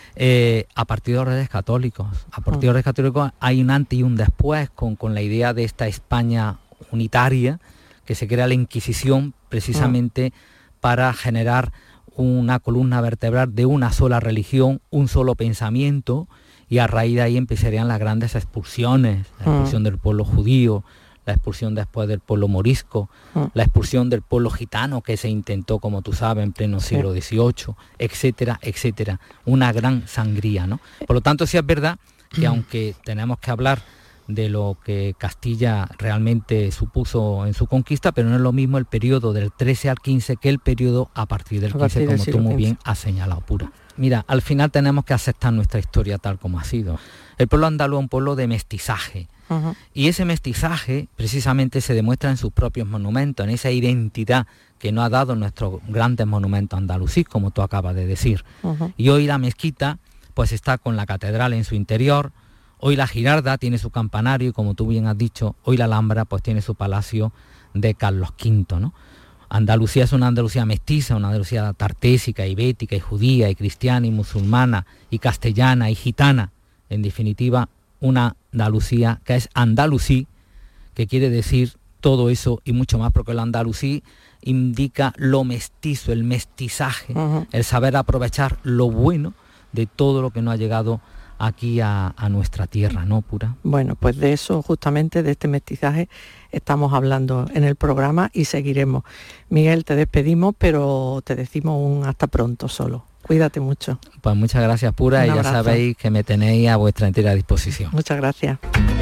Eh, a partir de los Reyes Católicos. A partir de los Reyes Católicos hay un antes y un después con, con la idea de esta España unitaria, que se crea la Inquisición precisamente mm. para generar una columna vertebral de una sola religión, un solo pensamiento, y a raíz de ahí empezarían las grandes expulsiones, la expulsión mm. del pueblo judío, la expulsión después del pueblo morisco, mm. la expulsión del pueblo gitano que se intentó, como tú sabes, en pleno siglo dieciocho, etcétera, etcétera. Una gran sangría, ¿no? Por lo tanto, sí es verdad que aunque tenemos que hablar de lo que Castilla realmente supuso en su conquista, pero no es lo mismo el periodo del trece al quince que el periodo a partir del quince, como tú muy bien has señalado, Pura. Mira, al final tenemos que aceptar nuestra historia tal como ha sido. El pueblo andaluz es un pueblo de mestizaje. Uh-huh. Y ese mestizaje precisamente se demuestra en sus propios monumentos, en esa identidad que nos ha dado nuestros grandes monumentos andalusíes, como tú acabas de decir. Uh-huh. Y hoy la mezquita pues está con la catedral en su interior, hoy la Girarda tiene su campanario y, como tú bien has dicho, hoy la Alhambra pues tiene su palacio de Carlos quinto, ¿no? Andalucía es una Andalucía mestiza, una Andalucía tartésica y bética y judía y cristiana y musulmana y castellana y gitana. En definitiva, una Andalucía que es andalusí, que quiere decir todo eso y mucho más, porque el andalusí indica lo mestizo, el mestizaje, uh-huh. el saber aprovechar lo bueno de todo lo que nos ha llegado aquí a, a nuestra tierra, ¿no, Pura? Bueno, pues de eso, justamente de este mestizaje, estamos hablando en el programa y seguiremos. Miguel, te despedimos, pero te decimos un hasta pronto solo. Cuídate mucho. Pues muchas gracias, Pura, y ya sabéis que me tenéis a vuestra entera disposición. Muchas gracias.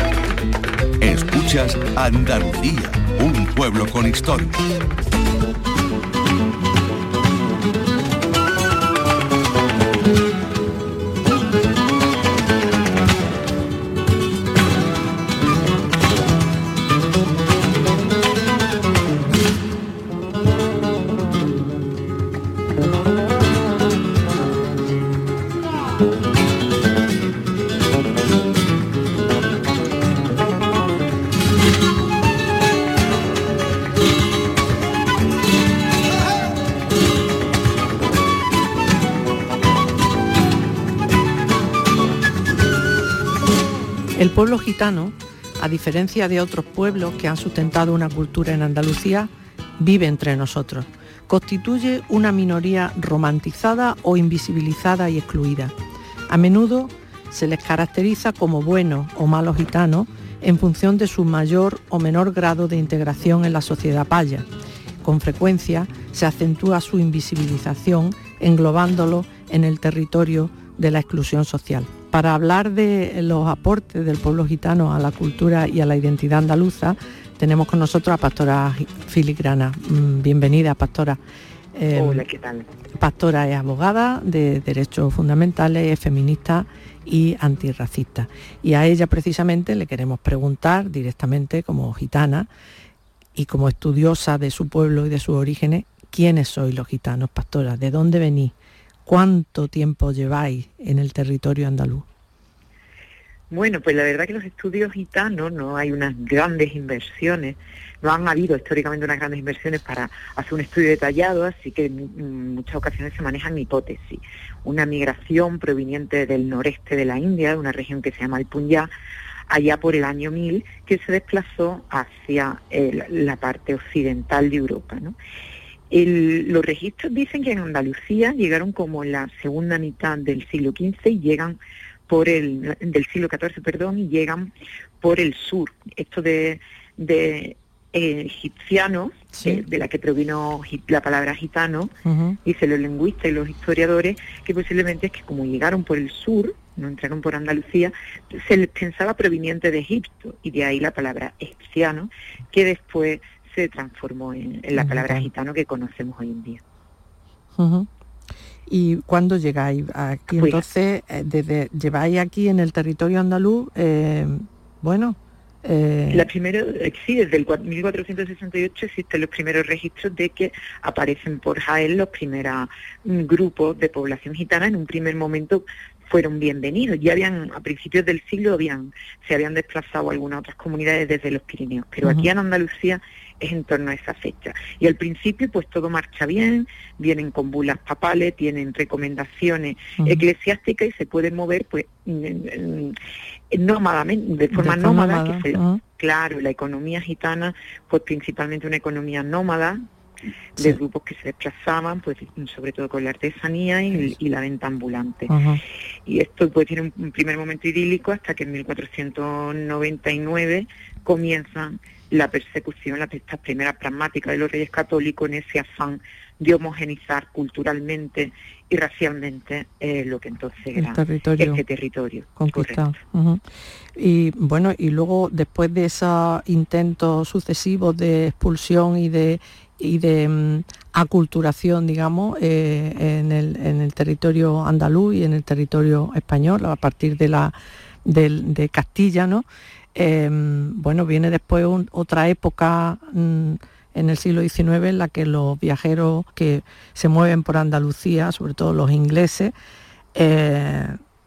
Escuchas Andalucía, un pueblo con historia. El pueblo gitano, a diferencia de otros pueblos que han sustentado una cultura en Andalucía, vive entre nosotros. Constituye una minoría romantizada o invisibilizada y excluida. A menudo se les caracteriza como buenos o malos gitanos en función de su mayor o menor grado de integración en la sociedad paya. Con frecuencia se acentúa su invisibilización englobándolo en el territorio de la exclusión social. Para hablar de los aportes del pueblo gitano a la cultura y a la identidad andaluza, tenemos con nosotros a Pastora Filigrana. Bienvenida, Pastora. Eh, Hola, ¿qué tal? Pastora es abogada de derechos fundamentales, es feminista y antirracista. Y a ella precisamente le queremos preguntar directamente, como gitana y como estudiosa de su pueblo y de sus orígenes, ¿quiénes sois los gitanos, Pastora? ¿De dónde venís? ¿Cuánto tiempo lleváis en el territorio andaluz? Bueno, pues la verdad que los estudios gitanos, no hay unas grandes inversiones, no han habido históricamente unas grandes inversiones para hacer un estudio detallado, así que en muchas ocasiones se manejan hipótesis. Una migración proveniente del noreste de la India, de una región que se llama el Punjab, allá por el año mil, que se desplazó hacia eh, la parte occidental de Europa, ¿no? El, los registros dicen que en Andalucía llegaron como en la segunda mitad del siglo quince y llegan por el del siglo catorce, perdón, y llegan por el sur. Esto de, de eh, egipciano, sí. eh, de la que provino la palabra gitano, uh-huh. dicen los lingüistas y los historiadores, que posiblemente es que como llegaron por el sur, no entraron por Andalucía, se les pensaba proveniente de Egipto, y de ahí la palabra egipciano, que después se transformó en, en la palabra uh-huh. gitano que conocemos hoy en día. Uh-huh. ¿Y cuándo llegáis aquí? Pues, Entonces, eh, desde lleváis aquí en el territorio andaluz, eh, bueno... Eh... La primera, sí, desde el mil cuatrocientos sesenta y ocho existen los primeros registros de que aparecen por Jaén los primeros grupos de población gitana. En un primer momento fueron bienvenidos. Ya habían, a principios del siglo, habían se habían desplazado algunas otras comunidades desde los Pirineos, pero uh-huh. aquí en Andalucía es en torno a esa fecha. Y al principio pues todo marcha bien, vienen con bulas papales, tienen recomendaciones uh-huh. eclesiásticas y se pueden mover pues en, en, nómadamente, de forma, de forma nómada, nómada. Que se, uh-huh. claro, la economía gitana pues principalmente una economía nómada, de sí. grupos que se desplazaban, pues sobre todo con la artesanía y, y la venta ambulante. Uh-huh. Y esto pues tiene un primer momento idílico hasta que en mil cuatrocientos noventa y nueve comienzan la persecución, las estas primeras pragmáticas de los reyes católicos en ese afán de homogenizar culturalmente y racialmente eh, lo que entonces el era territorio este territorio conquistado. Uh-huh. Y bueno, y luego después de esos intentos sucesivos de expulsión y de y de um, aculturación, digamos, eh, en, el, en el territorio andaluz y en el territorio español, a partir de la de, de Castilla, ¿no? Eh, bueno, viene después un, otra época um, en el siglo diecinueve en la que los viajeros que se mueven por Andalucía, sobre todo los ingleses, eh,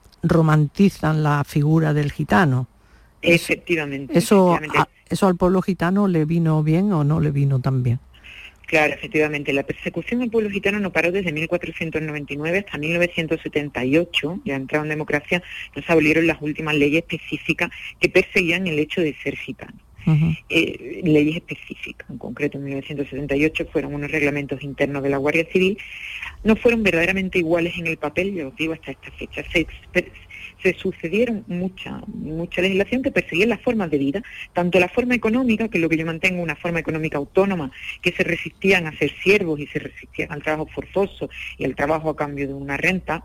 romantizan la figura del gitano. Efectivamente. Eso, efectivamente. A, ¿Eso al pueblo gitano le vino bien o no le vino tan bien? Claro, efectivamente. La persecución al pueblo gitano no paró desde mil cuatrocientos noventa y nueve hasta mil novecientos setenta y ocho, ya entrado en democracia, nos abolieron las últimas leyes específicas que perseguían el hecho de ser gitano. Uh-huh. Eh, leyes específicas, en concreto en mil novecientos setenta y ocho fueron unos reglamentos internos de la Guardia Civil, no fueron verdaderamente iguales en el papel, yo os digo, hasta esta fecha. Se, se sucedieron mucha mucha legislación que perseguía las formas de vida, tanto la forma económica, que es lo que yo mantengo, una forma económica autónoma, que se resistían a ser siervos y se resistían al trabajo forzoso y al trabajo a cambio de una renta,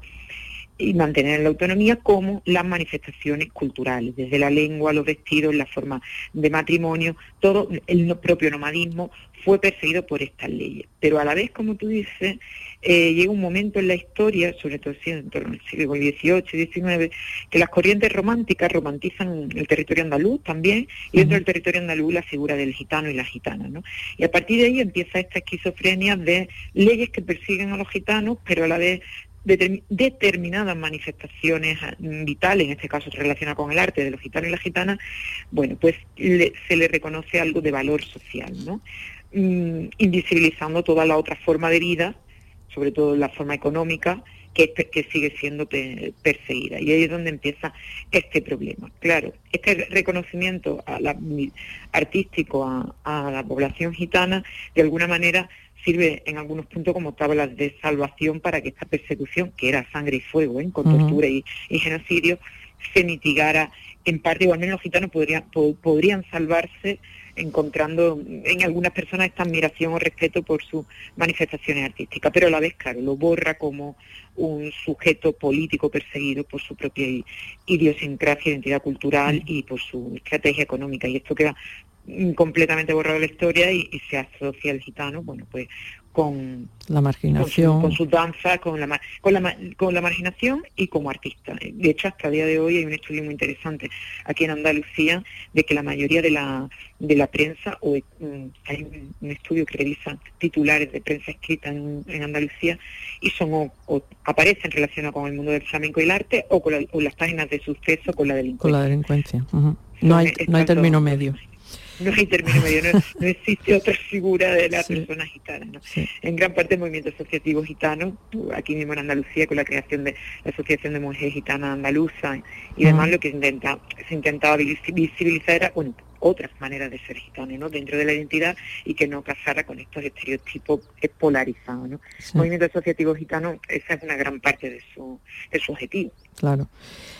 y mantener la autonomía, como las manifestaciones culturales, desde la lengua, los vestidos, la forma de matrimonio, todo el propio nomadismo fue perseguido por estas leyes. Pero a la vez, como tú dices, eh, llega un momento en la historia, sobre todo en torno al siglo dieciocho y diecinueve, que las corrientes románticas romantizan el territorio andaluz también, y dentro del territorio andaluz la figura del gitano y la gitana, ¿no? Y a partir de ahí empieza esta esquizofrenia de leyes que persiguen a los gitanos, pero a la vez determinadas manifestaciones vitales, en este caso relacionadas con el arte de los gitanos y las gitanas, bueno, pues le, se le reconoce algo de valor social, ¿no? Mm, invisibilizando toda la otra forma de vida, sobre todo la forma económica, que, que sigue siendo pe, perseguida. Y ahí es donde empieza este problema. Claro, este reconocimiento a la, artístico a, a la población gitana, de alguna manera, sirve en algunos puntos como tablas de salvación para que esta persecución, que era sangre y fuego, ¿eh? con uh-huh. tortura y, y genocidio, se mitigara en parte, o al menos los gitanos podrían, po, podrían salvarse encontrando en algunas personas esta admiración o respeto por sus manifestaciones artísticas, pero a la vez, claro, lo borra como un sujeto político perseguido por su propia idiosincrasia, identidad cultural y por su estrategia económica, y esto queda completamente borrado de la historia y, y se asocia al gitano, bueno, pues con la marginación, con, su, con sus danzas, con la, con, la, con la marginación y como artista. De hecho, hasta el día de hoy hay un estudio muy interesante aquí en Andalucía de que la mayoría de la de la prensa, o um, hay un, un estudio que revisa titulares de prensa escrita en, en Andalucía y son o, o aparecen relacionados con el mundo del flamenco y el arte o con la, o las páginas de suceso con la delincuencia. Con la delincuencia. Uh-huh. No hay no hay término medio. No hay término medio, no, no existe otra figura de la sí. persona gitana, ¿no? Sí. En gran parte el movimiento asociativo gitano, aquí mismo en Andalucía, con la creación de la Asociación de Mujeres Gitanas Andaluza y uh-huh. demás, lo que intenta, se intentaba visibilizar era, bueno, otras maneras de ser gitano, ¿no? Dentro de la identidad, y que no casara con estos estereotipos polarizados, ¿no? Sí. El movimiento asociativo gitano, esa es una gran parte de su, de su objetivo. Claro.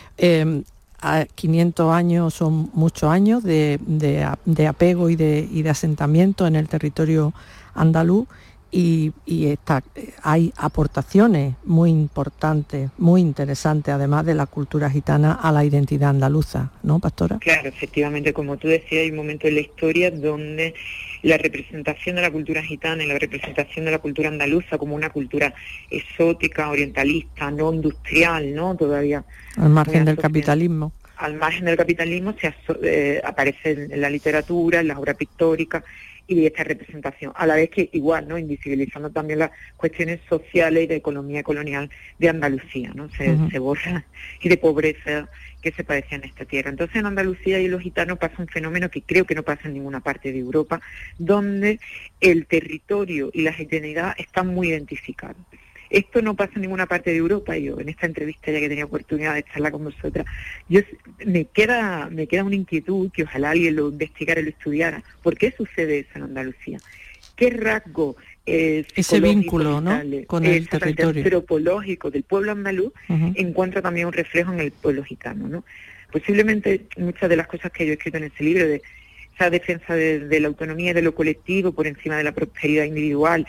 Eh, A quinientos años son muchos años de, de, de apego y de, y de asentamiento en el territorio andaluz, y, y está, hay aportaciones muy importantes, muy interesantes, además de la cultura gitana, a la identidad andaluza, ¿no, Pastora? Claro, efectivamente, como tú decías, hay un momento en la historia donde la representación de la cultura gitana y la representación de la cultura andaluza como una cultura exótica, orientalista, no industrial, ¿no? Todavía al margen del capitalismo. Al margen del capitalismo se aso- eh, aparece en, en la literatura, en las obras pictóricas y esta representación, a la vez que igual, ¿no? Invisibilizando también las cuestiones sociales y de economía colonial de Andalucía, ¿no? Se, uh-huh. se borra y de pobreza que se padecía en esta tierra. Entonces en Andalucía y en los gitanos pasa un fenómeno que creo que no pasa en ninguna parte de Europa, donde el territorio y la gitaneidad están muy identificados. Esto no pasa en ninguna parte de Europa. Yo en esta entrevista, ya que tenía oportunidad de charlar con vosotras, yo me queda me queda una inquietud que ojalá alguien lo investigara y lo estudiara. ¿Por qué sucede eso en Andalucía? ¿Qué rasgo eh, ese vínculo, ¿no? con el territorio antropológico del pueblo andaluz uh-huh. encuentra también un reflejo en el pueblo gitano, ¿no? Posiblemente muchas de las cosas que yo he escrito en ese libro, de esa defensa de, de la autonomía y de lo colectivo por encima de la prosperidad individual,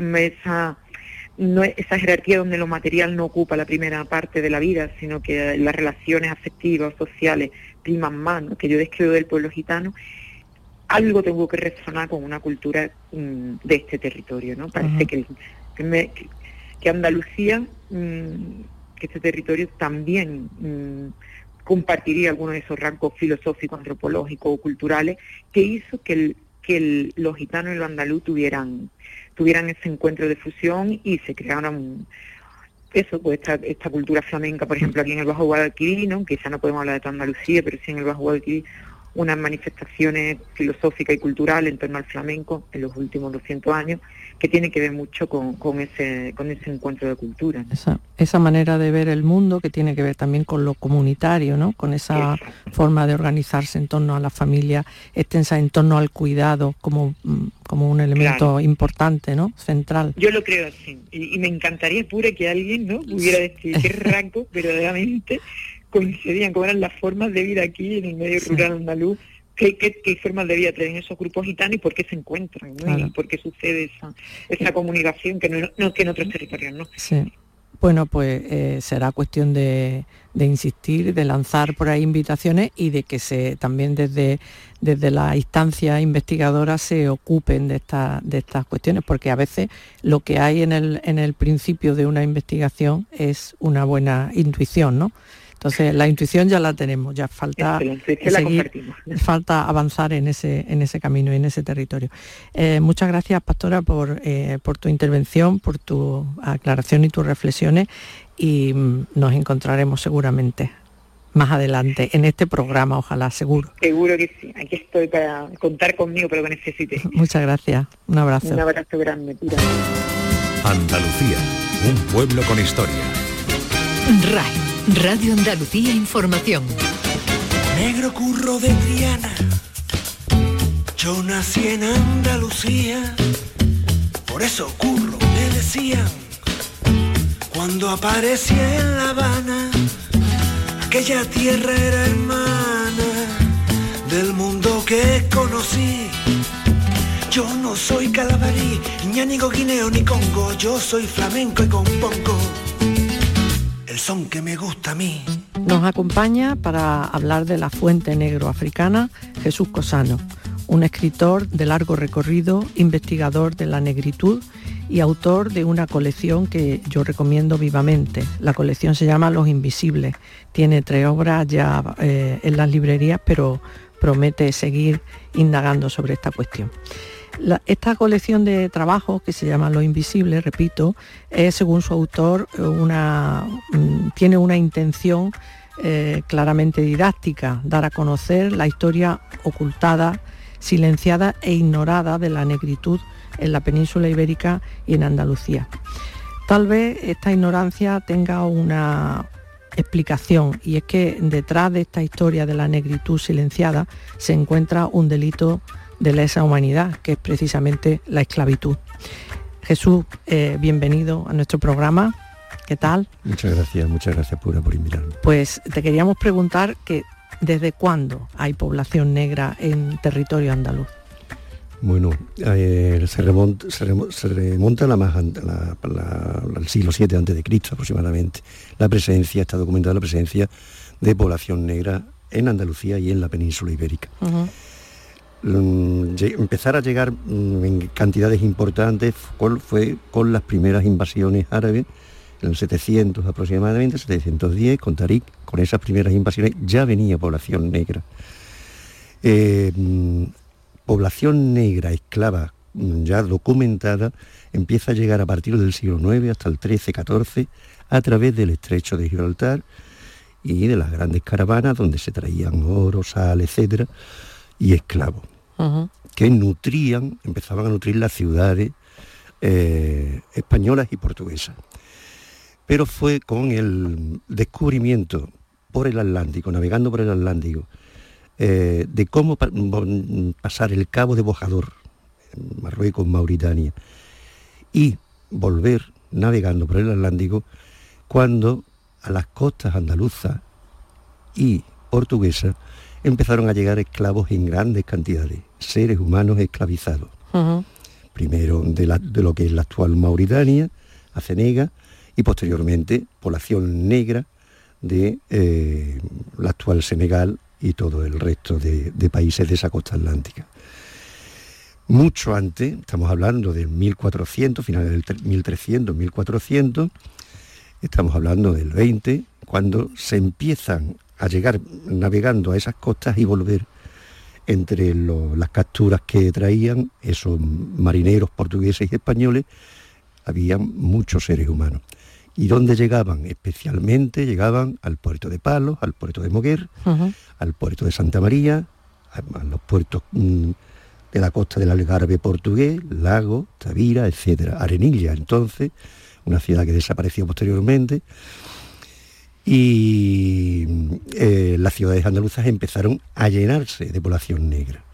esa no esa jerarquía donde lo material no ocupa la primera parte de la vida, sino que las relaciones afectivas, sociales, priman más, ¿no? Que yo describo del pueblo gitano, algo tengo que resonar con una cultura um, de este territorio, ¿no? Parece uh-huh. que, que, me, que, que Andalucía, um, que este territorio también um, compartiría algunos de esos rasgos filosóficos, antropológicos o culturales que hizo que, el, que el, los gitanos y los andaluz tuvieran tuvieran ese encuentro de fusión y se crearan eso, pues esta, esta cultura flamenca, por ejemplo, aquí en el Bajo Guadalquivir, ¿no? Quizá no podemos hablar de toda Andalucía, pero sí en el Bajo Guadalquivir, unas manifestaciones filosóficas y culturales en torno al flamenco en los últimos doscientos años, que tiene que ver mucho con, con ese con ese encuentro de cultura, ¿no? Esa, esa manera de ver el mundo que tiene que ver también con lo comunitario, ¿no? Con esa Exacto. forma de organizarse en torno a la familia extensa, en torno al cuidado como, como un elemento claro. importante, ¿no? Central. Yo lo creo así, y, y me encantaría pura que alguien, ¿no? pudiera decir qué rasgos verdaderamente coincidían, cómo eran las formas de vida aquí en el medio sí. rural andaluz, qué, qué, qué formas de vida tienen esos grupos gitanos y por qué se encuentran, ¿no? Claro. Y por qué sucede esa, esa comunicación que no, no que en otros territorios, ¿no? Sí. Bueno, pues eh, será cuestión de, de insistir, de lanzar por ahí invitaciones y de que se también desde, desde la instancia investigadora se ocupen de, esta, de estas cuestiones, porque a veces lo que hay en el, en el principio de una investigación es una buena intuición, ¿no? Entonces la intuición ya la tenemos, ya falta seguir, falta avanzar en ese en ese camino y en ese territorio. Eh, muchas gracias, Pastora, por eh, por tu intervención, por tu aclaración y tus reflexiones, y mm, nos encontraremos seguramente más adelante en este programa, ojalá, seguro. Seguro que sí, aquí estoy para contar conmigo para lo que necesites. Muchas gracias, un abrazo. Un abrazo grande. Tira. Andalucía, un pueblo con historia. R A I. Radio Andalucía Información. Negro curro de Triana, yo nací en Andalucía, por eso curro me decían, cuando aparecí en La Habana, aquella tierra era hermana del mundo que conocí. Yo no soy calabarí, ñánigo, guineo ni congo, yo soy flamenco y compongo el son que me gusta a mí. Nos acompaña para hablar de la fuente negro-africana Jesús Cosano, un escritor de largo recorrido, investigador de la negritud y autor de una colección que yo recomiendo vivamente. La colección se llama Los Invisibles. Tiene tres obras ya eh, en las librerías, pero promete seguir indagando sobre esta cuestión. La, esta colección de trabajos, que se llama Lo Invisible, repito, es, según su autor, una, tiene una intención eh, claramente didáctica, dar a conocer la historia ocultada, silenciada e ignorada de la negritud en la península ibérica y en Andalucía. Tal vez esta ignorancia tenga una explicación, y es que detrás de esta historia de la negritud silenciada se encuentra un delito de lesa humanidad, que es precisamente la esclavitud. Jesús, eh, bienvenido a nuestro programa. ¿Qué tal? Muchas gracias, muchas gracias, Pura, por invitarme. Pues te queríamos preguntar que ¿desde cuándo hay población negra en territorio andaluz? Bueno, eh, se, remonta, se, remonta, se remonta a la más, la, la, al siglo siete antes de Cristo aproximadamente. La presencia, está documentada la presencia de población negra en Andalucía y en la península ibérica. Uh-huh. Empezar a llegar en cantidades importantes fue con las primeras invasiones árabes, en el setecientos aproximadamente, setecientos diez, con Tarik. Con esas primeras invasiones ya venía población negra. Eh, población negra esclava ya documentada empieza a llegar a partir del siglo nueve hasta el trece catorce a través del estrecho de Gibraltar y de las grandes caravanas donde se traían oro, sal, etcétera, y esclavos. Uh-huh. Que nutrían, empezaban a nutrir las ciudades eh, españolas y portuguesas. Pero fue con el descubrimiento por el Atlántico, navegando por el Atlántico, eh, de cómo pa- pasar el Cabo de Bojador, en Marruecos, Mauritania, y volver navegando por el Atlántico, cuando a las costas andaluzas y portuguesas empezaron a llegar esclavos en grandes cantidades, seres humanos esclavizados. Uh-huh. Primero de, la, de lo que es la actual Mauritania, a Cenega, y posteriormente población negra de eh, la actual Senegal y todo el resto de, de países de esa costa atlántica. Mucho antes, estamos hablando del mil cuatrocientos, finales del mil trescientos, mil cuatrocientos, estamos hablando del veinte, cuando se empiezan a llegar navegando a esas costas y volver entre lo, las capturas que traían esos marineros portugueses y españoles, había muchos seres humanos. ¿Y dónde llegaban? Especialmente llegaban al puerto de Palos, al puerto de Moguer, uh-huh. al puerto de Santa María, a, a los puertos mmm, de la costa del Algarve portugués, Lago, Tavira, etcétera. Arenilla, entonces, una ciudad que desapareció posteriormente. Y eh, las ciudades andaluzas empezaron a llenarse de población negra.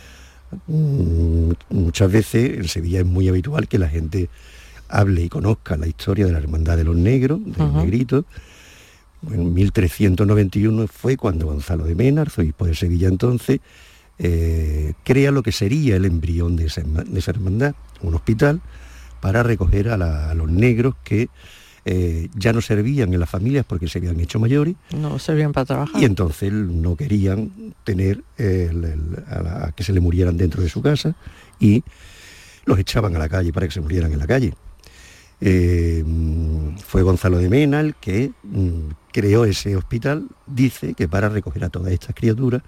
Mm, muchas veces en Sevilla es muy habitual que la gente hable y conozca la historia de la Hermandad de los Negros, de los uh-huh. Negritos. En mil trescientos noventa y uno fue cuando Gonzalo de Mena, arzobispo de Sevilla entonces, eh, crea lo que sería el embrión de esa, de esa hermandad, un hospital, para recoger a, la, a los negros que Eh, ya no servían en las familias porque se habían hecho mayores. No servían para trabajar. Y entonces no querían tener eh, el, el, a, la, a que se le murieran dentro de su casa y los echaban a la calle para que se murieran en la calle. Eh, fue Gonzalo de Mena el que mm, creó ese hospital, dice que para recoger a todas estas criaturas,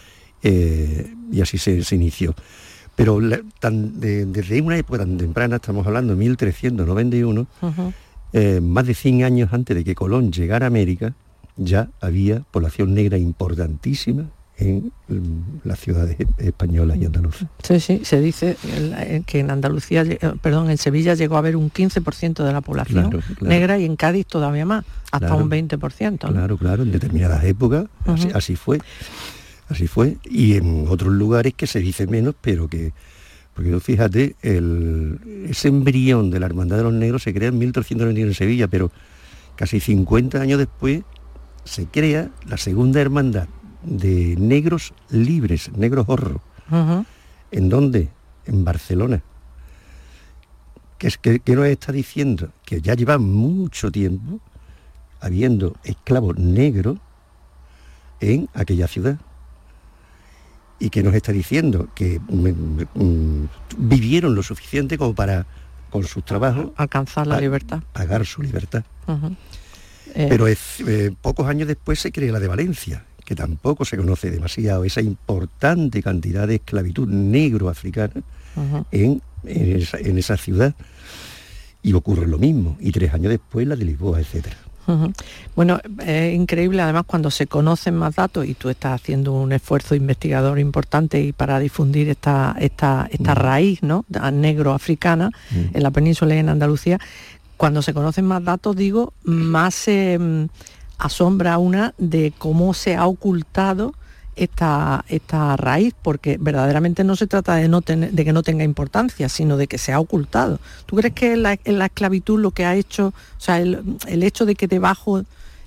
eh, y así se, se inició. Pero la, tan, de, desde una época tan temprana, estamos hablando de mil trescientos noventa y uno, uh-huh. Eh, más de cien años antes de que Colón llegara a América, ya había población negra importantísima en, en las ciudades españolas y andaluzas. Sí, sí, se dice que en Andalucía, perdón, en Sevilla llegó a haber un quince por ciento de la población claro, claro. negra y en Cádiz todavía más, hasta claro, un veinte por ciento. ¿no? Claro, claro, en determinadas épocas, uh-huh. así, así fue, así fue. Y en otros lugares que se dice menos, pero que... Porque fíjate, el, ese embrión de la Hermandad de los Negros se crea en mil trescientos noventa y uno en Sevilla, pero casi cincuenta años después se crea la segunda hermandad de negros libres, negros horros. Uh-huh. ¿En dónde? En Barcelona. ¿Qué, es, que, ¿Qué nos está diciendo? Que ya lleva mucho tiempo habiendo esclavos negros en aquella ciudad. ¿Y qué nos está diciendo? Que mm, mm, vivieron lo suficiente como para, con sus trabajos... Alcanzar la pa- libertad. Pagar su libertad. Uh-huh. Eh. Pero es, eh, pocos años después se crea la de Valencia, que tampoco se conoce demasiado, esa importante cantidad de esclavitud negro-africana uh-huh. en, en, esa, en esa ciudad. Y ocurre lo mismo. Y tres años después la de Lisboa, etcétera. Uh-huh. Bueno, es increíble además cuando se conocen más datos y tú estás haciendo un esfuerzo investigador importante y para difundir esta esta esta uh-huh. raíz, ¿no? negro-africana uh-huh. en la península y en Andalucía. Cuando se conocen más datos, digo, más se eh, asombra una de cómo se ha ocultado esta esta raíz, porque verdaderamente no se trata de no tener, de que no tenga importancia, sino de que se ha ocultado. ¿Tú crees que la, la esclavitud lo que ha hecho, o sea, el, el hecho de que debajo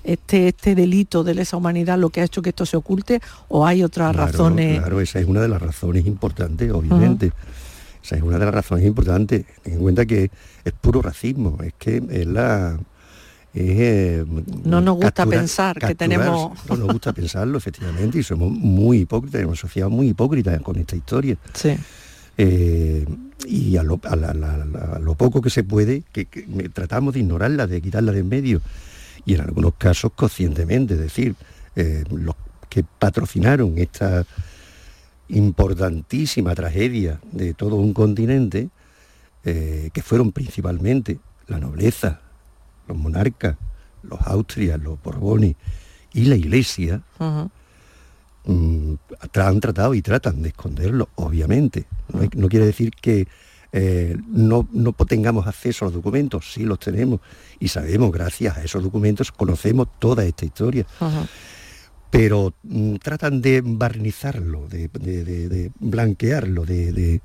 este, este delito de lesa humanidad lo que ha hecho que esto se oculte, o hay otras Claro, razones? Claro, esa es una de las razones importantes, obviamente. Uh-huh. Esa es una de las razones importantes. Ten en cuenta que es puro racismo, es que es la... Es, eh, no nos gusta capturar, pensar capturar, que tenemos... No nos gusta pensarlo, efectivamente, y somos muy hipócritas, una sociedad muy hipócrita con esta historia. Sí. Eh, y a lo, a, la, a, a lo poco que se puede, que, que tratamos de ignorarla, de quitarla de en medio, y en algunos casos conscientemente, es decir, eh, los que patrocinaron esta importantísima tragedia de todo un continente, eh, que fueron principalmente la nobleza, los monarcas, los Austrias, los Borbones y la Iglesia, uh-huh. mmm, han tratado y tratan de esconderlo, obviamente. No, hay, no quiere decir que eh, no, no tengamos acceso a los documentos, sí los tenemos, y sabemos, gracias a esos documentos, conocemos toda esta historia. Uh-huh. Pero mmm, tratan de barnizarlo, de, de, de, de blanquearlo, de... de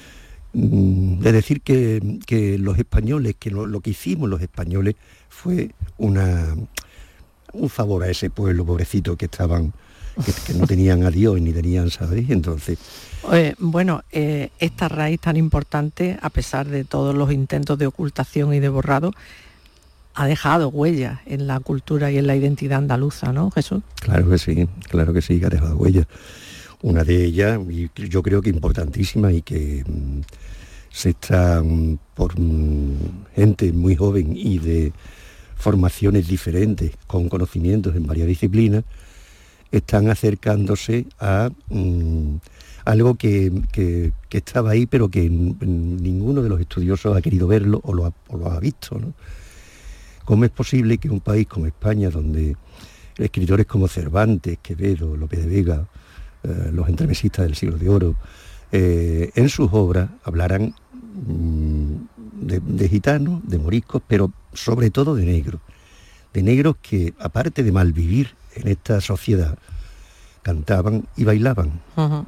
de decir que, que los españoles, que lo, lo que hicimos los españoles fue una un favor a ese pueblo pobrecito que estaban, que, que no tenían a Dios ni tenían, ¿sabéis? Entonces... Eh, bueno, eh, esta raíz tan importante, a pesar de todos los intentos de ocultación y de borrado, ha dejado huellas en la cultura y en la identidad andaluza, ¿no, Jesús? Claro que sí, claro que sí, que ha dejado huellas. Una de ellas, y yo creo que importantísima, y que mmm, se está mmm, por mmm, gente muy joven y de formaciones diferentes, con conocimientos en varias disciplinas, están acercándose a mmm, algo que, que, que estaba ahí, pero que n- ninguno de los estudiosos ha querido verlo o lo ha, o lo ha visto, ¿no? ¿Cómo es posible que un país como España, donde escritores como Cervantes, Quevedo, Lope de Vega, Eh, los entremesistas del siglo de oro, eh, en sus obras hablaran mmm, de, de gitanos, de moriscos, pero sobre todo de negros, de negros que, aparte de malvivir en esta sociedad, cantaban y bailaban. Uh-huh.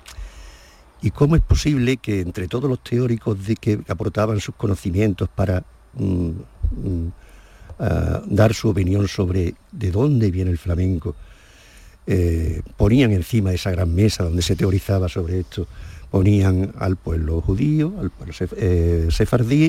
¿Y cómo es posible que entre todos los teóricos de que aportaban sus conocimientos para mmm, mmm, uh, dar su opinión sobre de dónde viene el flamenco, Eh, ponían encima de esa gran mesa donde se teorizaba sobre esto, ponían al pueblo judío, al pueblo sef, eh, sefardí,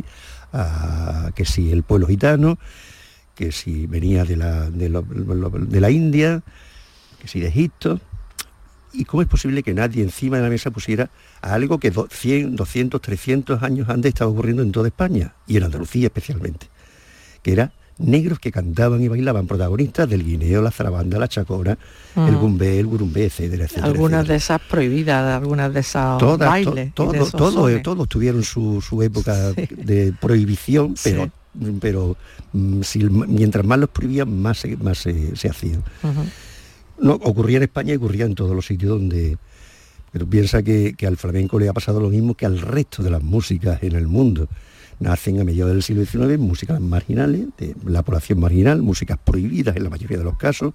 a, que si el pueblo gitano, que si venía de la, de, lo, de la India, que si de Egipto? ¿Y cómo es posible que nadie encima de la mesa pusiera algo que cien, doscientos, trescientos años antes estaba ocurriendo en toda España, y en Andalucía especialmente, que era negros que cantaban y bailaban, protagonistas del guineo, la zarabanda, la chacora, uh-huh. el gumbé, el gurumbé, etcétera, etcétera. Algunas etcétera. de esas prohibidas, algunas de esas todas, bailes. To, todo, todo, eh, todos tuvieron su, su época sí. de prohibición, pero, sí. pero si, mientras más los prohibían, más se, más se, se hacían. Uh-huh. No, ocurría en España y ocurría en todos los sitios donde... Pero piensa que, que al flamenco le ha pasado lo mismo que al resto de las músicas en el mundo. Nacen a mediados del siglo diecinueve músicas marginales, de la población marginal, músicas prohibidas en la mayoría de los casos.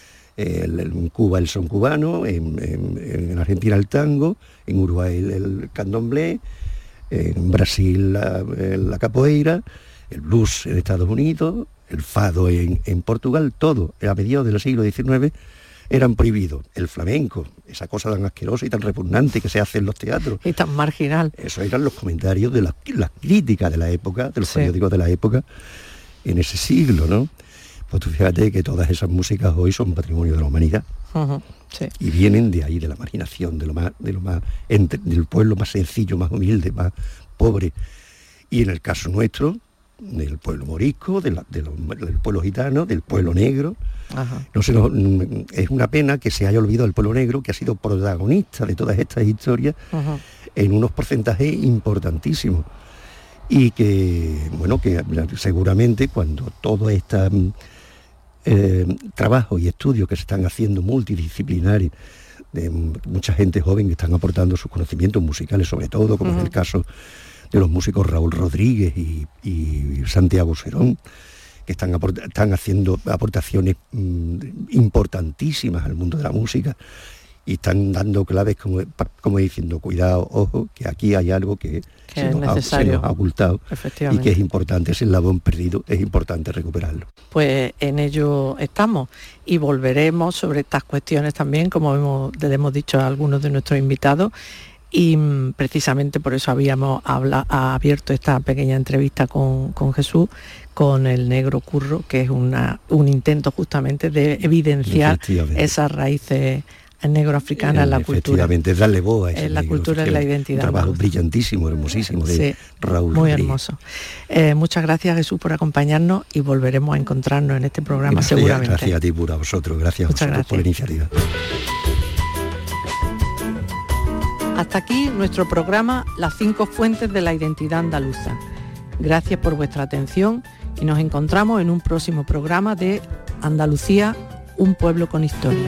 El, el, en Cuba el son cubano, en, en, en Argentina el tango, en Uruguay el, el candomblé, en Brasil la, la capoeira, el blues en Estados Unidos, el fado en, en Portugal, todo a mediados del siglo diecinueve eran prohibidos. El flamenco, esa cosa tan asquerosa y tan repugnante que se hace en los teatros. Y tan marginal. Eso eran los comentarios de las la críticas de la época, de los sí. periódicos de la época, en ese siglo, ¿no? Pues tú fíjate que todas esas músicas hoy son patrimonio de la humanidad. Uh-huh. Sí. Y vienen de ahí, de la marginación, de lo más, de lo más, entre, del pueblo más sencillo, más humilde, más pobre. Y en el caso nuestro, del pueblo morisco, de la, de lo, del pueblo gitano, del pueblo negro. Ajá. No sé, no, es una pena que se haya olvidado el pueblo negro, que ha sido protagonista de todas estas historias. Ajá. En unos porcentajes importantísimos, y que, bueno, que seguramente cuando todo este eh, trabajo y estudios que se están haciendo multidisciplinares, de mucha gente joven que están aportando sus conocimientos musicales, sobre todo, como uh-huh. es el caso de los músicos Raúl Rodríguez y, y Santiago Serón, que están, están haciendo aportaciones mmm, importantísimas al mundo de la música, y están dando claves como, como diciendo, cuidado, ojo, que aquí hay algo que, que se, es nos ha, se nos ha ocultado y que es importante, ese eslabón perdido, es importante recuperarlo. Pues en ello estamos y volveremos sobre estas cuestiones también, como hemos, les hemos dicho a algunos de nuestros invitados, y mm, precisamente por eso habíamos habla, abierto esta pequeña entrevista con, con Jesús, con el negro curro, que es una, un intento justamente de evidenciar esas raíces negroafricanas en la cultura. Efectivamente, darle voz a ese en la negro, cultura, en la identidad. Un trabajo brillantísimo, hermosísimo de sí, Raúl muy Rodríguez. hermoso. Eh, muchas gracias, Jesús, por acompañarnos y volveremos a encontrarnos en este programa Gracias, seguramente. Gracias a ti, por a vosotros, gracias Muchas a vosotros gracias. por la iniciativa. Hasta aquí nuestro programa Las cinco fuentes de la identidad andaluza. Gracias por vuestra atención y nos encontramos en un próximo programa de Andalucía, un pueblo con historia.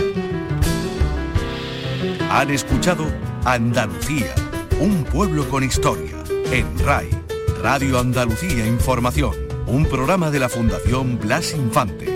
Han escuchado Andalucía, un pueblo con historia, en R A I, Radio Andalucía Información, un programa de la Fundación Blas Infante.